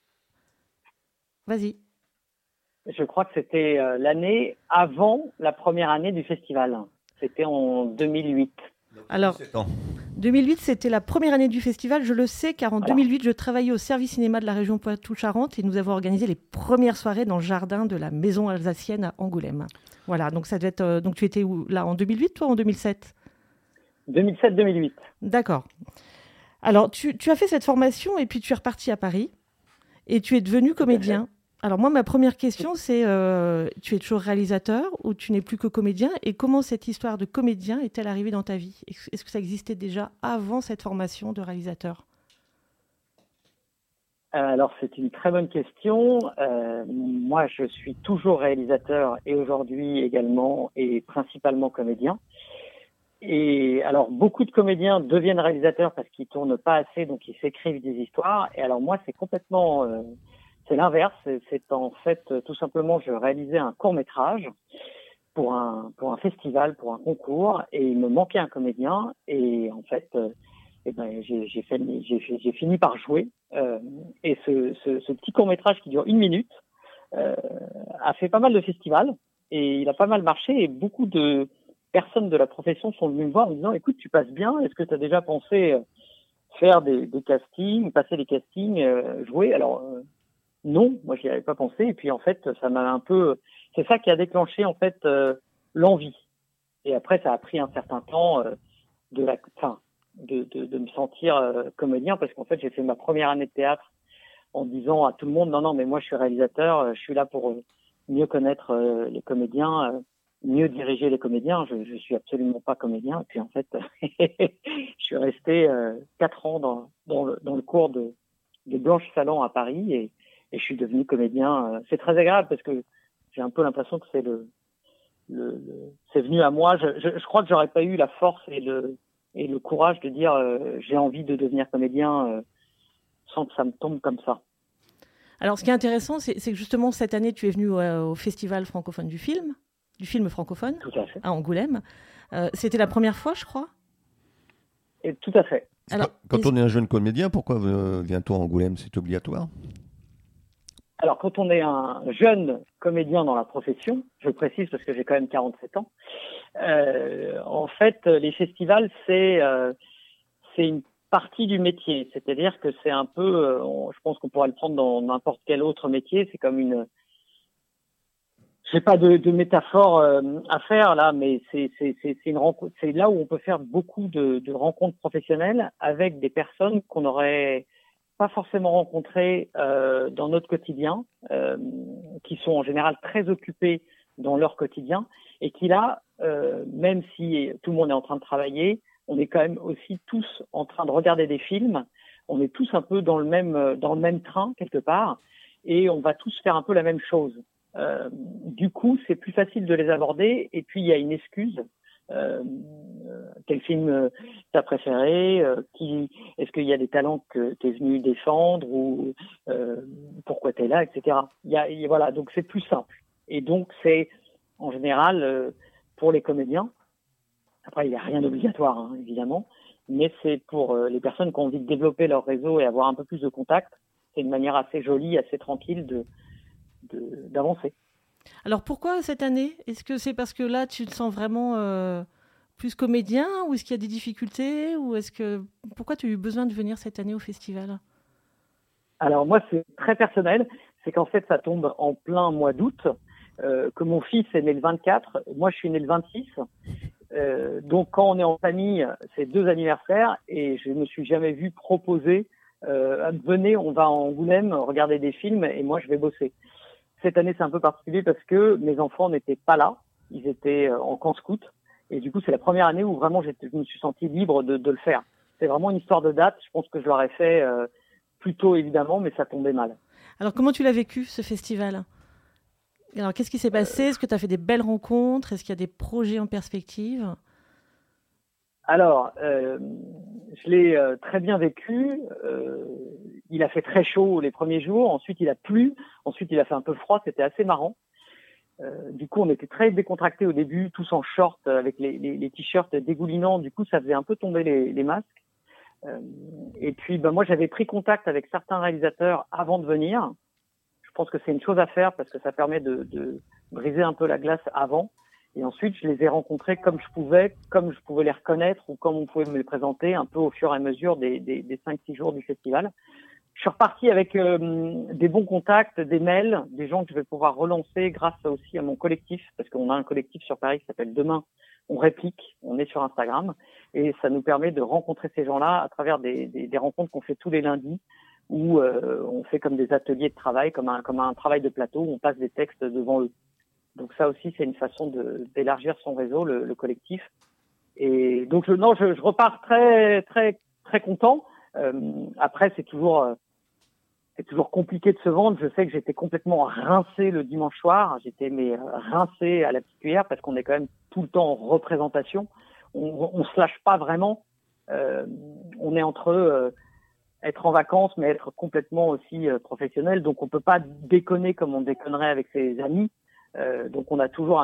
Vas-y. Je crois que c'était l'année avant la première année du festival. C'était en 2008. Alors, 2008, c'était la première année du festival. Je le sais car en 2008, je travaillais au service cinéma de la région Poitou-Charentes et nous avons organisé les premières soirées dans le jardin de la maison alsacienne à Angoulême. Voilà, donc ça devait être. Donc tu étais où, là, en 2008, toi, ou en 2007 ? 2007-2008. D'accord. Alors, tu as fait cette formation et puis tu es reparti à Paris et tu es devenu comédien. Alors moi, ma première question, c'est tu es toujours réalisateur ou tu n'es plus que comédien ? Et comment cette histoire de comédien est-elle arrivée dans ta vie ? Est-ce que ça existait déjà avant cette formation de réalisateur ? Alors, c'est une très bonne question. Moi, je suis toujours réalisateur et aujourd'hui également et principalement comédien. Et alors, beaucoup de comédiens deviennent réalisateurs parce qu'ils tournent pas assez, donc ils s'écrivent des histoires. Et alors moi, c'est complètement... c'est l'inverse. C'est en fait, tout simplement, je réalisais un court-métrage pour un festival, pour un concours, et il me manquait un comédien. Et en fait, j'ai fini par jouer. Et ce petit court-métrage qui dure 1 minute a fait pas mal de festivals et il a pas mal marché. Et beaucoup de personnes de la profession sont venues me voir en me disant « Écoute, tu passes bien. Est-ce que tu as déjà pensé faire des castings, passer des castings, jouer ?» Alors non, moi j'y avais pas pensé. Et puis en fait, ça m'a un peu, c'est ça qui a déclenché en fait l'envie. Et après, ça a pris un certain temps de me sentir comédien, parce qu'en fait, j'ai fait ma première année de théâtre en disant à tout le monde non, mais moi je suis réalisateur, je suis là pour mieux connaître les comédiens, mieux diriger les comédiens. Je suis absolument pas comédien. Et puis en fait, je suis resté 4 ans dans le cours de Blanche Salan à Paris et je suis devenu comédien. C'est très agréable parce que j'ai un peu l'impression que c'est c'est venu à moi. Je crois que j'aurais pas eu la force et le courage de dire j'ai envie de devenir comédien sans que ça me tombe comme ça. Alors, ce qui est intéressant, c'est que justement cette année, tu es venu au Festival francophone du film francophone, tout à fait, à Angoulême. C'était la première fois, je crois. Et tout à fait. Alors, quand on est un jeune comédien, pourquoi vient-on à Angoulême ? C'est obligatoire ? Alors, quand on est un jeune comédien dans la profession, je précise parce que j'ai quand même 47 ans, en fait, les festivals, c'est une partie du métier. C'est-à-dire que c'est un peu, je pense qu'on pourrait le prendre dans n'importe quel autre métier, c'est comme une... J'ai pas de métaphore à faire là, mais c'est une rencontre. C'est là où on peut faire beaucoup de rencontres professionnelles avec des personnes qu'on n'aurait pas forcément rencontrées dans notre quotidien, qui sont en général très occupées dans leur quotidien et qui là, même si tout le monde est en train de travailler, on est quand même aussi tous en train de regarder des films. On est tous un peu dans le même train quelque part et on va tous faire un peu la même chose. Du coup, c'est plus facile de les aborder. Et puis, il y a une excuse quel film t'as préféré, est-ce qu'il y a des talents que t'es venu défendre ou pourquoi t'es là, etc. Voilà, donc c'est plus simple. Et donc c'est en général pour les comédiens. Après, il n'y a rien d'obligatoire, hein, évidemment, mais c'est pour les personnes qui ont envie de développer leur réseau et avoir un peu plus de contacts. C'est une manière assez jolie, assez tranquille d'avancer. Alors pourquoi cette année ? Est-ce que c'est parce que là tu te sens vraiment plus comédien ou est-ce qu'il y a des difficultés ou pourquoi tu as eu besoin de venir cette année au festival ? Alors moi c'est très personnel, c'est qu'en fait ça tombe en plein mois d'août, que mon fils est né le 24, moi je suis né le 26. Donc quand on est en famille, c'est 2 anniversaires et je me suis jamais vu proposer venez, on va à Angoulême regarder des films et moi je vais bosser. Cette année, c'est un peu particulier parce que mes enfants n'étaient pas là. Ils étaient en camp scout. Et du coup, c'est la première année où vraiment je me suis senti libre de le faire. C'est vraiment une histoire de date. Je pense que je l'aurais fait plus tôt, évidemment, mais ça tombait mal. Alors, comment tu l'as vécu, ce festival ? Alors, qu'est-ce qui s'est passé ? Est-ce que tu as fait des belles rencontres ? Est-ce qu'il y a des projets en perspective ? Alors, je l'ai très bien vécu. Il a fait très chaud les premiers jours. Ensuite, il a plu. Ensuite, il a fait un peu froid. C'était assez marrant. Du coup, on était très décontractés au début, tous en short, avec les t-shirts dégoulinants. Du coup, ça faisait un peu tomber les masques. Et puis, moi, j'avais pris contact avec certains réalisateurs avant de venir. Je pense que c'est une chose à faire parce que ça permet de briser un peu la glace avant. Et ensuite, je les ai rencontrés comme je pouvais les reconnaître ou comme on pouvait me les présenter un peu au fur et à mesure des 5-6 jours du festival. Je suis reparti avec des bons contacts, des mails, des gens que je vais pouvoir relancer grâce aussi à mon collectif, parce qu'on a un collectif sur Paris qui s'appelle Demain, on réplique, on est sur Instagram, et ça nous permet de rencontrer ces gens-là à travers des rencontres qu'on fait tous les lundis, où on fait comme des ateliers de travail, comme un travail de plateau, où on passe des textes devant eux. Donc ça aussi, c'est une façon d'élargir son réseau, le collectif. Et donc je repars très très très content. Après, c'est toujours compliqué de se vendre. Je sais que j'étais complètement rincé le dimanche soir. J'étais rincé à la petite cuillère parce qu'on est quand même tout le temps en représentation. On se lâche pas vraiment. On est entre être en vacances mais être complètement aussi professionnel. Donc on peut pas déconner comme on déconnerait avec ses amis. Donc on a toujours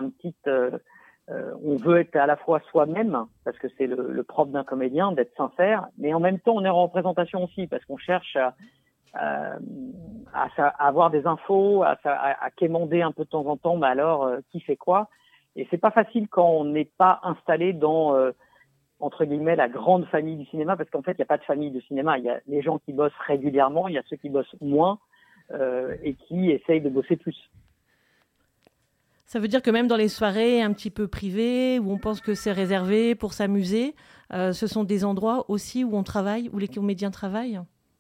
on veut être à la fois soi-même parce que c'est le propre d'un comédien d'être sincère, mais en même temps on est en représentation aussi parce qu'on cherche à avoir des infos, à quémander un peu de temps en temps, mais alors qui fait quoi ? Et c'est pas facile quand on n'est pas installé dans entre guillemets la grande famille du cinéma, parce qu'en fait il n'y a pas de famille de cinéma. Il y a les gens qui bossent régulièrement, il y a ceux qui bossent moins et qui essayent de bosser plus. Ça veut dire que même dans les soirées un petit peu privées, où on pense que c'est réservé pour s'amuser, ce sont des endroits aussi où on travaille, où les comédiens travaillent ?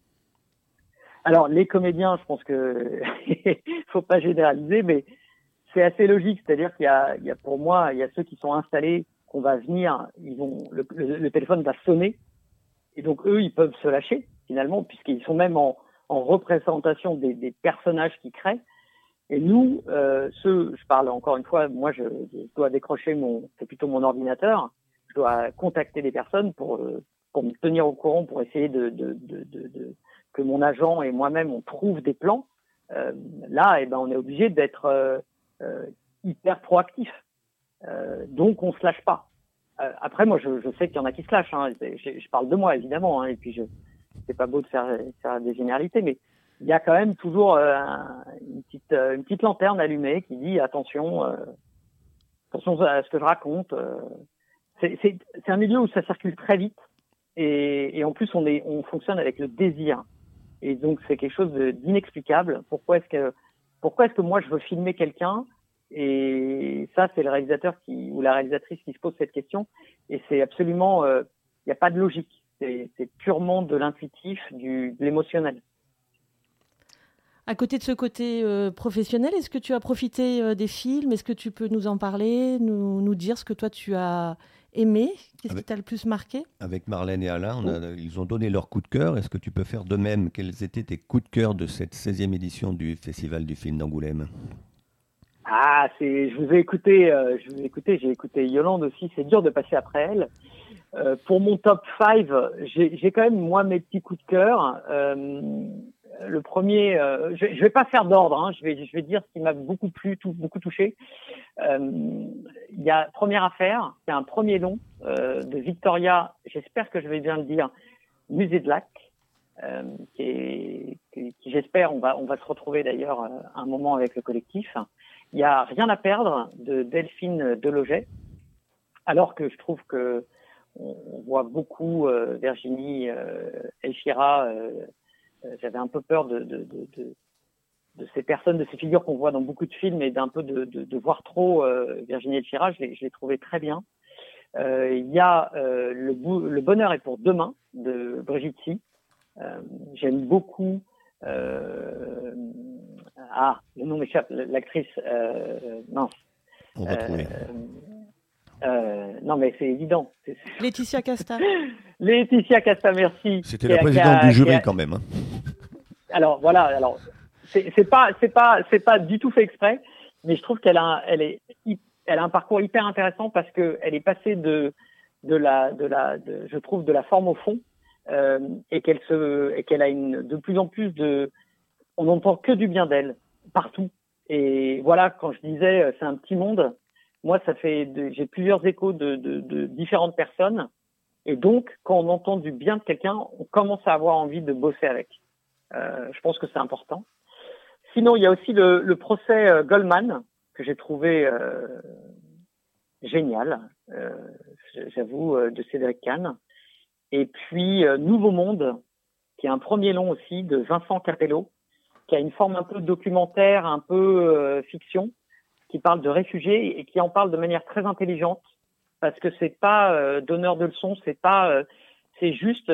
Alors, les comédiens, je pense que faut pas généraliser, mais c'est assez logique. C'est-à-dire qu'il y a pour moi, il y a ceux qui sont installés, qu'on va venir, le téléphone va sonner, et donc eux, ils peuvent se lâcher, finalement, puisqu'ils sont même en représentation des personnages qu'ils créent. Et nous, je parle encore une fois, moi je dois décrocher c'est plutôt mon ordinateur, je dois contacter des personnes pour me tenir au courant, pour essayer que mon agent et moi-même on trouve des plans. Là, on est obligé d'être hyper proactif. Donc on se lâche pas. Après, moi je sais qu'il y en a qui se lâchent. Hein. Je parle de moi évidemment, hein, et puis c'est pas beau de faire des généralités, mais il y a quand même toujours une petite lanterne allumée qui dit attention à ce que je raconte. C'est un milieu où ça circule très vite et en plus on fonctionne avec le désir, et donc c'est quelque chose d'inexplicable. Pourquoi est-ce que moi je veux filmer quelqu'un, et ça c'est le réalisateur ou la réalisatrice qui se pose cette question, et c'est absolument il n'y a pas de logique, c'est purement de l'intuitif, de l'émotionnel. À côté de ce côté professionnel, est-ce que tu as profité des films ? Est-ce que tu peux nous en parler, nous dire ce que toi tu as aimé ? Qu'est-ce qui t'a le plus marqué ? Avec Marlène et Alain, ils ont donné leur coup de cœur. Est-ce que tu peux faire de même ? Quels étaient tes coups de cœur de cette 16e édition du Festival du film d'Angoulême ? Je vous ai écouté, j'ai écouté Yolande aussi. C'est dur de passer après elle. Pour mon top 5, j'ai quand même moi mes petits coups de cœur. Le premier, je vais pas faire d'ordre, hein, je vais dire ce qui m'a beaucoup plu, beaucoup touché. Il y a Première Affaire, c'est un premier long de Victoria, j'espère que je vais bien le dire, Musée-de-Lac, qui j'espère on va se retrouver d'ailleurs un moment avec le collectif. Il y a Rien à perdre de Delphine Deloget, alors que je trouve que on voit beaucoup Virginie Elchira. J'avais un peu peur de ces personnes, de ces figures qu'on voit dans beaucoup de films, et d'un peu de voir trop Virginie Elchira. Je l'ai trouvé très bien. Il y a Le bonheur est pour demain de Brigitte Si. J'aime beaucoup. Le nom m'échappe. L'actrice. Mince. On va trouver. Non, mais c'est évident. Laetitia Casta. Laetitia Casta, merci. C'était la présidente du jury quand même. Hein. Alors voilà. Alors c'est pas du tout fait exprès, mais je trouve qu'elle a un parcours hyper intéressant parce que elle est passée de je trouve de la forme au fond, et qu'elle a de plus en plus on n'entend que du bien d'elle partout. Et voilà, quand je disais c'est un petit monde. Moi, j'ai plusieurs échos de différentes personnes. Et donc, quand on entend du bien de quelqu'un, on commence à avoir envie de bosser avec. Je pense que c'est important. Sinon, il y a aussi le procès Goldman, que j'ai trouvé génial, j'avoue, de Cédric Kahn. Et puis, Nouveau Monde, qui est un premier long aussi, de Vincent Capello, qui a une forme un peu documentaire, un peu fiction, qui parle de réfugiés et qui en parle de manière très intelligente, parce que c'est pas donneur de leçons, c'est juste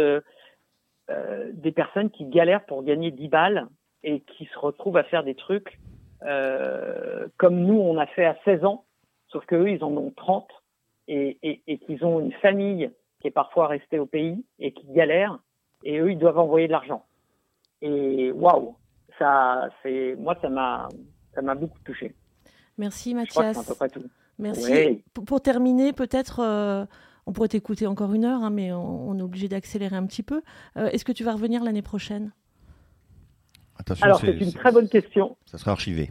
des personnes qui galèrent pour gagner 10 balles et qui se retrouvent à faire des trucs comme nous on a fait à 16 ans, sauf qu'eux ils en ont 30 et qu'ils ont une famille qui est parfois restée au pays et qui galèrent, et eux ils doivent envoyer de l'argent. Et waouh, ça m'a beaucoup touché. Merci Mathias. Je crois que c'est à peu près tout. Merci. Oui. Pour terminer, peut-être, on pourrait t'écouter encore 1 heure, hein, mais on est obligé d'accélérer un petit peu. Est-ce que tu vas revenir l'année prochaine ? Attention, alors c'est une très bonne question. Ça sera archivé.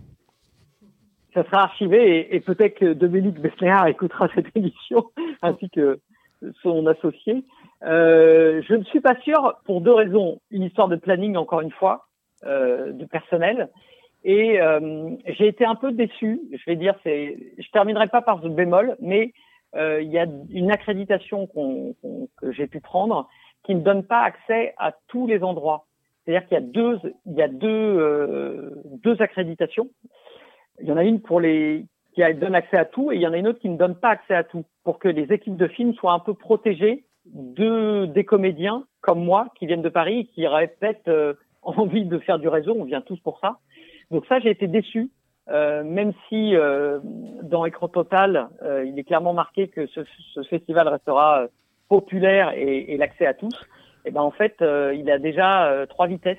Ça sera archivé et peut-être que Dominique Besnéard écoutera cette émission ainsi que son associé. Je ne suis pas sûr pour 2 raisons. Une histoire de planning, encore une fois, de personnel. Et j'ai été un peu déçu. Je vais dire, je terminerai pas par ce bémol, mais il y a une accréditation que j'ai pu prendre qui ne donne pas accès à tous les endroits. C'est-à-dire qu'il y a deux accréditations. Il y en a une qui donne accès à tout, et il y en a une autre qui ne donne pas accès à tout, pour que les équipes de films soient un peu protégées des comédiens comme moi qui viennent de Paris et qui auraient peut-être envie de faire du réseau. On vient tous pour ça. Donc ça, j'ai été déçu, même si dans Écran Total, il est clairement marqué que ce festival restera populaire et l'accès à tous. Et ben en fait, il a déjà 3 vitesses,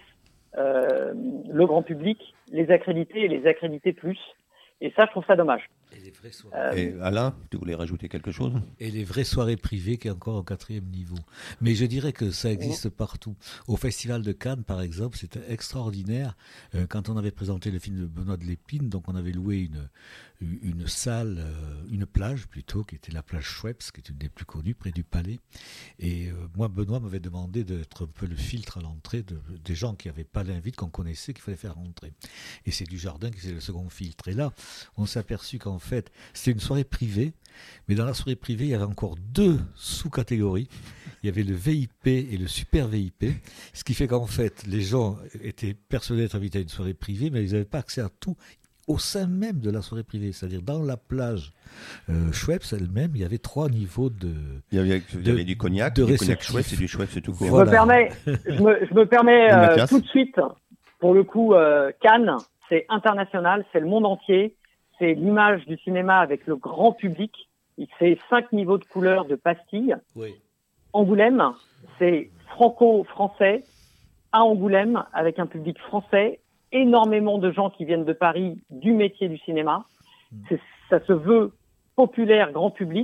le grand public, les accrédités et les accrédités plus. Et ça, je trouve ça dommage. Et les vraies soirées. Et Alain, tu voulais rajouter quelque chose ? Et les vraies soirées privées qui est encore au 4e niveau. Mais je dirais que ça existe partout. Au Festival de Cannes, par exemple, c'était extraordinaire. Quand on avait présenté le film de Benoît de Lépine, donc on avait loué une salle, une plage plutôt, qui était la plage Schweppes, qui est une des plus connues, près du Palais. Et moi, Benoît m'avait demandé d'être un peu le filtre à l'entrée des gens qui n'avaient pas l'invite, qu'on connaissait, qu'il fallait faire rentrer. Et c'est Dujardin qui c'est le second filtre. Et là, on s'est aperçu qu'en fait, c'était une soirée privée, mais dans la soirée privée, il y avait encore 2 sous-catégories. Il y avait le VIP et le super VIP, ce qui fait qu'en fait, les gens étaient persuadés d'être invités à une soirée privée, mais ils n'avaient pas accès à tout au sein même de la soirée privée. C'est-à-dire, dans la plage Schweppes elle-même, il y avait 3 niveaux de Il y avait du cognac, du cognac Schweppes et du Schweppes, c'est tout court. Voilà. Je me permets tout de suite, pour le coup, Cannes, c'est international, c'est le monde entier. C'est l'image du cinéma avec le grand public. C'est 5 niveaux de couleurs de pastilles. Oui. Angoulême, c'est franco-français à Angoulême avec un public français. Énormément de gens qui viennent de Paris du métier du cinéma. Ça se veut populaire, grand public.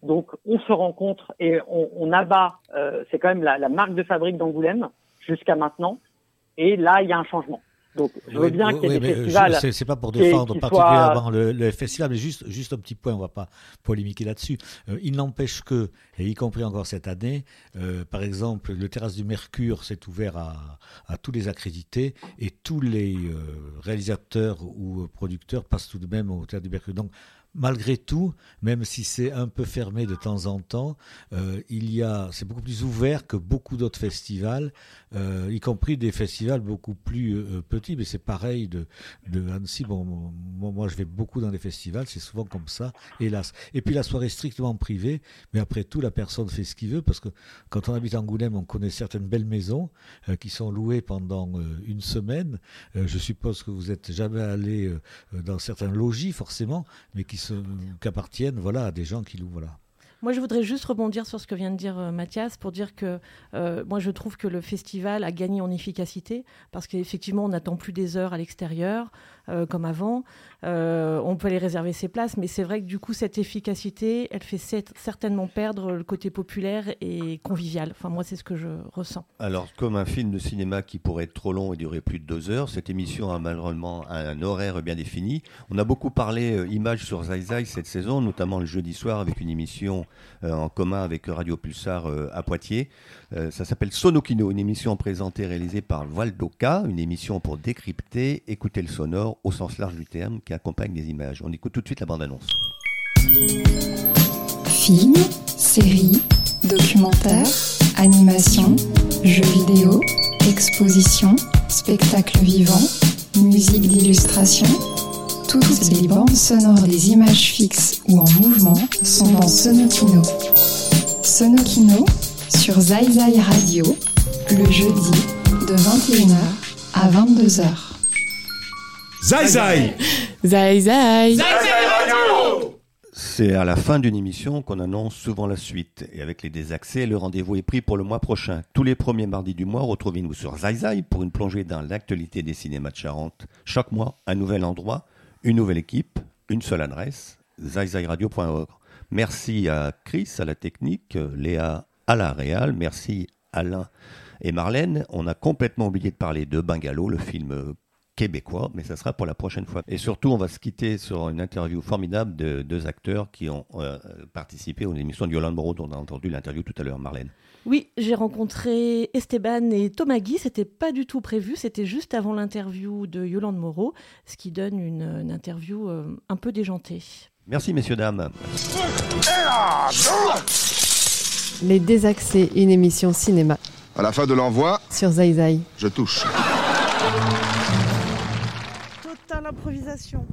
Donc, on se rencontre et on abat. C'est quand même la marque de fabrique d'Angoulême jusqu'à maintenant. Et là, il y a un changement. Donc, je veux bien qu'il y ait des festivals. C'est pas pour défendre particulièrement le festival, mais juste un petit point, on va pas polémiquer là-dessus. Il n'empêche que, et y compris encore cette année, par exemple, le Terrasse du Mercure s'est ouvert à tous les accrédités et tous les réalisateurs ou producteurs passent tout de même au Théâtre du Mercure. Donc, malgré tout, même si c'est un peu fermé de temps en temps, c'est beaucoup plus ouvert que beaucoup d'autres festivals, y compris des festivals beaucoup plus petits. Mais c'est pareil de Annecy. Bon, moi, je vais beaucoup dans les festivals, c'est souvent comme ça, hélas. Et puis la soirée est strictement privée, mais après tout, la personne fait ce qu'il veut, parce que quand on habite à Angoulême, on connaît certaines belles maisons qui sont louées pendant une semaine. Je suppose que vous n'êtes jamais allé dans certains logis, forcément, mais qui appartiennent à des gens qui louent. Voilà. Moi, je voudrais juste rebondir sur ce que vient de dire Mathias pour dire que moi, je trouve que le festival a gagné en efficacité parce qu'effectivement, on n'attend plus des heures à l'extérieur comme avant. On peut aller réserver ses places, mais c'est vrai que du coup, cette efficacité, elle fait certainement perdre le côté populaire et convivial. Enfin, moi, c'est ce que je ressens. Alors, comme un film de cinéma qui pourrait être trop long et durer plus de 2 heures, cette émission a malheureusement un horaire bien défini. On a beaucoup parlé images sur Zai Zai cette saison, notamment le jeudi soir avec une émission en commun avec Radio Pulsar à Poitiers. Ça s'appelle Sonokino, une émission présentée et réalisée par Valdoka, une émission pour décrypter, écouter le sonore au sens large du terme qui accompagne des images. On écoute tout de suite la bande-annonce. Films, séries, documentaires, animation, jeux vidéo, expositions, spectacles vivants, musique d'illustration. Toutes les bandes sonores des images fixes ou en mouvement sont dans Sonokino. Sonokino sur Zai Zai Radio, le jeudi de 21h à 22h. Zai Zai Zai Zai Zai Zai Radio. C'est à la fin d'une émission qu'on annonce souvent la suite. Et avec les désaccès, le rendez-vous est pris pour le mois prochain. Tous les premiers mardis du mois, retrouvez-nous sur Zai Zai pour une plongée dans l'actualité des cinémas de Charente. Chaque mois, un nouvel endroit, une nouvelle équipe, une seule adresse, zaizairadio.org. Merci à Chris, à la technique, Léa, à la réal. Merci Alain et Marlène. On a complètement oublié de parler de Bungalow, le film québécois, mais ça sera pour la prochaine fois. Et surtout, on va se quitter sur une interview formidable de 2 acteurs qui ont participé aux émissions de Yolande Moreau, dont on a entendu l'interview tout à l'heure, Marlène. Oui, j'ai rencontré Esteban et Thomas Guy, c'était pas du tout prévu, c'était juste avant l'interview de Yolande Moreau, ce qui donne une interview un peu déjantée. Merci messieurs, dames. Les Désaxés, une émission cinéma. À la fin de l'envoi, sur Zai Zai. Je touche. Totale improvisation.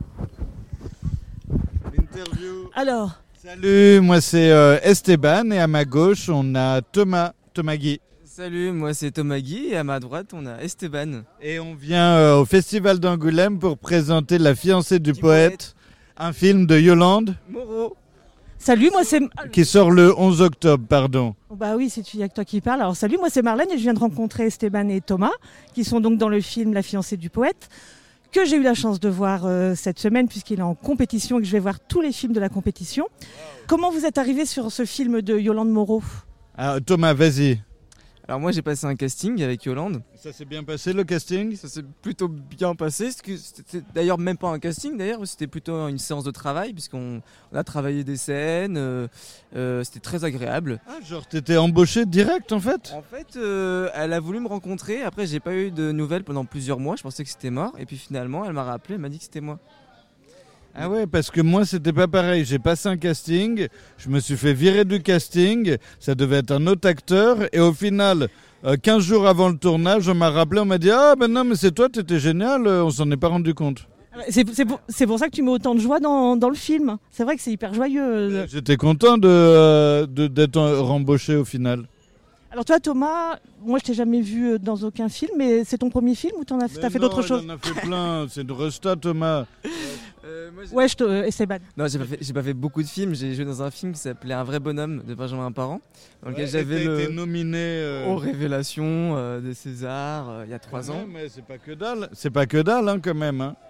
Interview. Alors. Salut, moi c'est Esteban et à ma gauche on a Thomas Guy. Salut, moi c'est Thomas Guy et à ma droite on a Esteban. Et on vient au Festival d'Angoulême pour présenter La fiancée du poète, un film de Yolande Moreau. Salut, moi c'est... Qui sort le 11 octobre, pardon. Bah oui, c'est avec toi qui parle. Alors salut, moi c'est Marlène et je viens de rencontrer Esteban et Thomas, qui sont donc dans le film La fiancée du poète, que j'ai eu la chance de voir cette semaine puisqu'il est en compétition et que je vais voir tous les films de la compétition. Comment vous êtes arrivé sur ce film de Yolande Moreau ? Alors, Thomas, vas-y. Alors moi j'ai passé un casting avec Yolande. Ça s'est bien passé le casting ? Ça s'est plutôt bien passé. C'était d'ailleurs même pas un casting d'ailleurs, c'était plutôt une séance de travail puisqu'on a travaillé des scènes. C'était très agréable. Ah, genre t'étais embauché direct en fait ? En fait elle a voulu me rencontrer, après j'ai pas eu de nouvelles pendant plusieurs mois, je pensais que c'était mort et puis finalement elle m'a rappelé, elle m'a dit que c'était moi. Ah ouais, parce que moi c'était pas pareil, j'ai passé un casting, je me suis fait virer du casting, ça devait être un autre acteur et au final 15 jours avant le tournage on m'a rappelé, on m'a dit ah ben non mais c'est toi, t'étais génial, on s'en est pas rendu compte. C'est pour ça que tu mets autant de joie dans le film, c'est vrai que c'est hyper joyeux. J'étais content d'être rembauché au final. Alors toi Thomas, moi je t'ai jamais vu dans aucun film, mais c'est ton premier film ou t'as fait d'autres choses ? Non, j'en ai fait plein, c'est de Resta Thomas. Esteban. Non, j'ai pas fait beaucoup de films. J'ai joué dans un film qui s'appelait Un vrai bonhomme de Benjamin Parent, dans lequel j'avais été nominé aux Révélations des Césars il y a 3 ans. Mais c'est pas que dalle hein, quand même. Hein.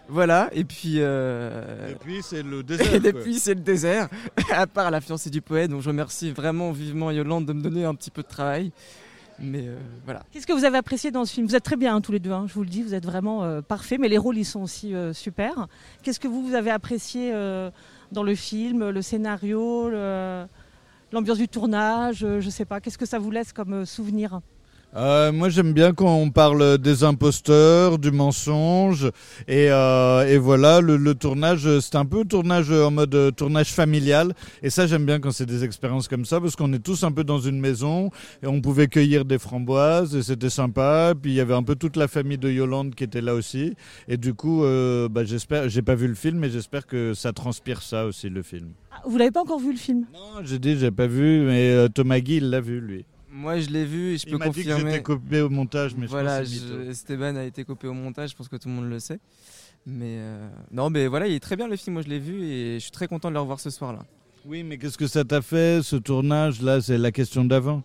Voilà, et puis c'est le désert. Et puis c'est le désert, à part La fiancée du poète, donc je remercie vraiment vivement Yolande de me donner un petit peu de travail. Mais voilà. Qu'est-ce que vous avez apprécié dans ce film ? Vous êtes très bien tous les deux, je vous le dis, vous êtes vraiment parfaits, mais les rôles ils sont aussi super. Qu'est-ce que vous avez apprécié dans le film, le scénario, l'ambiance du tournage, je sais pas, qu'est-ce que ça vous laisse comme souvenir ? Moi j'aime bien quand on parle des imposteurs, du mensonge et voilà le tournage, c'est un peu tournage en mode tournage familial et ça j'aime bien quand c'est des expériences comme ça parce qu'on est tous un peu dans une maison et on pouvait cueillir des framboises et c'était sympa, puis il y avait un peu toute la famille de Yolande qui était là aussi et du coup j'espère, j'ai pas vu le film mais j'espère que ça transpire ça aussi le film. Ah, vous l'avez pas encore vu le film ? Non, j'ai pas vu mais Thomas Guy il l'a vu lui. Moi je l'ai vu et je peux confirmer. Il m'a dit que j'étais coupé au montage, mais voilà, je pense que c'est Esteban a été coupé au montage, je pense que tout le monde le sait. Mais non, mais voilà, il est très bien le film, moi je l'ai vu et je suis très content de le revoir ce soir-là. Oui, mais qu'est-ce que ça t'a fait, ce tournage-là ? C'est la question d'avant.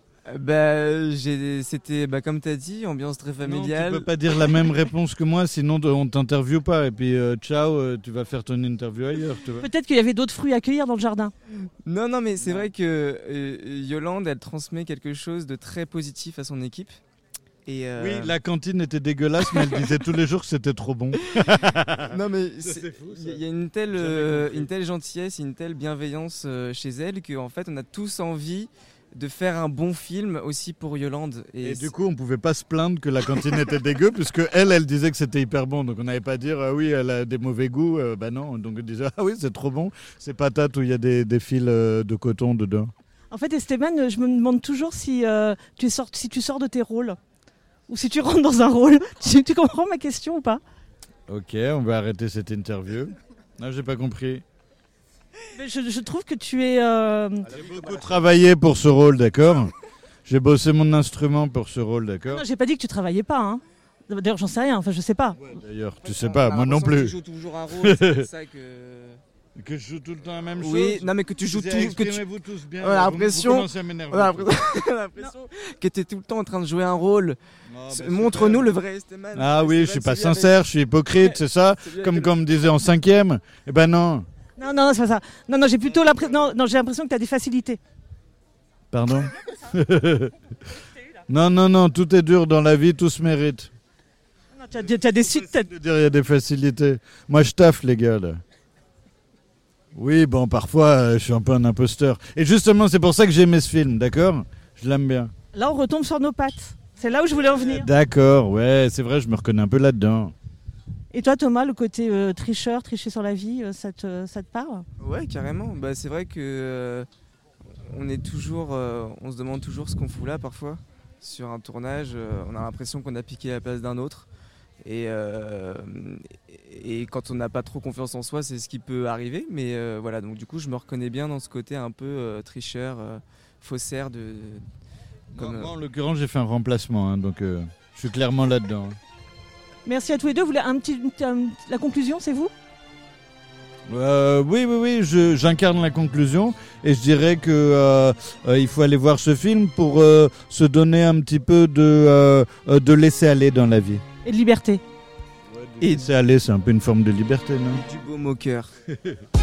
C'était, comme tu as dit, ambiance très familiale. Non, tu peux pas dire la même réponse que moi, sinon on t'interviewe pas. Et puis ciao, tu vas faire ton interview ailleurs. Tu vois. Peut-être qu'il y avait d'autres fruits à cueillir dans le jardin. Non, mais c'est vrai que Yolande, elle transmet quelque chose de très positif à son équipe. Et Oui, la cantine était dégueulasse, mais elle disait tous les jours que c'était trop bon. Non, mais c'est fou. Il y a une telle gentillesse, une telle bienveillance chez elle qu'en fait, on a tous envie de faire un bon film aussi pour Yolande. Et du coup, on pouvait pas se plaindre que la cantine était dégueu, puisque elle disait que c'était hyper bon. Donc on n'avait pas à dire oui, elle a des mauvais goûts. Non. Donc on disait ah oui, c'est trop bon. C'est patate où il y a des fils de coton dedans. En fait, Esteban, je me demande toujours si tu sors de tes rôles ou si tu rentres dans un rôle. Tu comprends ma question ou pas ? Ok, on va arrêter cette interview. Non, j'ai pas compris. Mais je trouve que tu es... J'ai beaucoup travaillé pour ce rôle, d'accord ? J'ai bossé mon instrument pour ce rôle, d'accord ? Non, j'ai pas dit que tu travaillais pas. D'ailleurs, j'en sais rien, je sais pas. Ouais, d'ailleurs, tu sais pas, moi non plus. Tu joues toujours un rôle, c'est pour ça que... Que je joue tout le temps la même chose. Oui, non mais que tu joues tout. Exprimez-vous tous bien. On a l'impression que tu es tout le temps en train de jouer un rôle. Montre-nous le vrai Esteban. Ah oui, je suis pas sincère, je suis hypocrite, c'est ça ? Comme on me disait en 5e. Eh ben non. Non, c'est pas ça. Non, j'ai plutôt l'impression. Non, j'ai l'impression que tu as des facilités. Pardon ? Non, tout est dur dans la vie, tout se mérite. Non, tu as des suites. Il y a des facilités. Moi, je taffe, les gars, là. Oui, bon, parfois, je suis un peu un imposteur. Et justement, c'est pour ça que j'ai aimé ce film, d'accord ? Je l'aime bien. Là, on retombe sur nos pattes. C'est là où je voulais en venir. D'accord, ouais, c'est vrai, je me reconnais un peu là-dedans. Et toi, Thomas, le côté tricher sur la vie, ça te parle ? Ouais, carrément. C'est vrai que on se demande toujours ce qu'on fout là, parfois. Sur un tournage, on a l'impression qu'on a piqué la place d'un autre. Et quand on n'a pas trop confiance en soi, c'est ce qui peut arriver. Mais voilà, donc du coup, je me reconnais bien dans ce côté un peu tricheur, faussaire. Moi, en l'occurrence, j'ai fait un remplacement, donc je suis clairement là-dedans. Merci à tous les deux. Vous voulez la conclusion, c'est vous ? Oui, j'incarne la conclusion et je dirais que il faut aller voir ce film pour se donner un petit peu de laisser aller dans la vie. Et de liberté. Et laisser aller, c'est un peu une forme de liberté, non ? Du baume au cœur.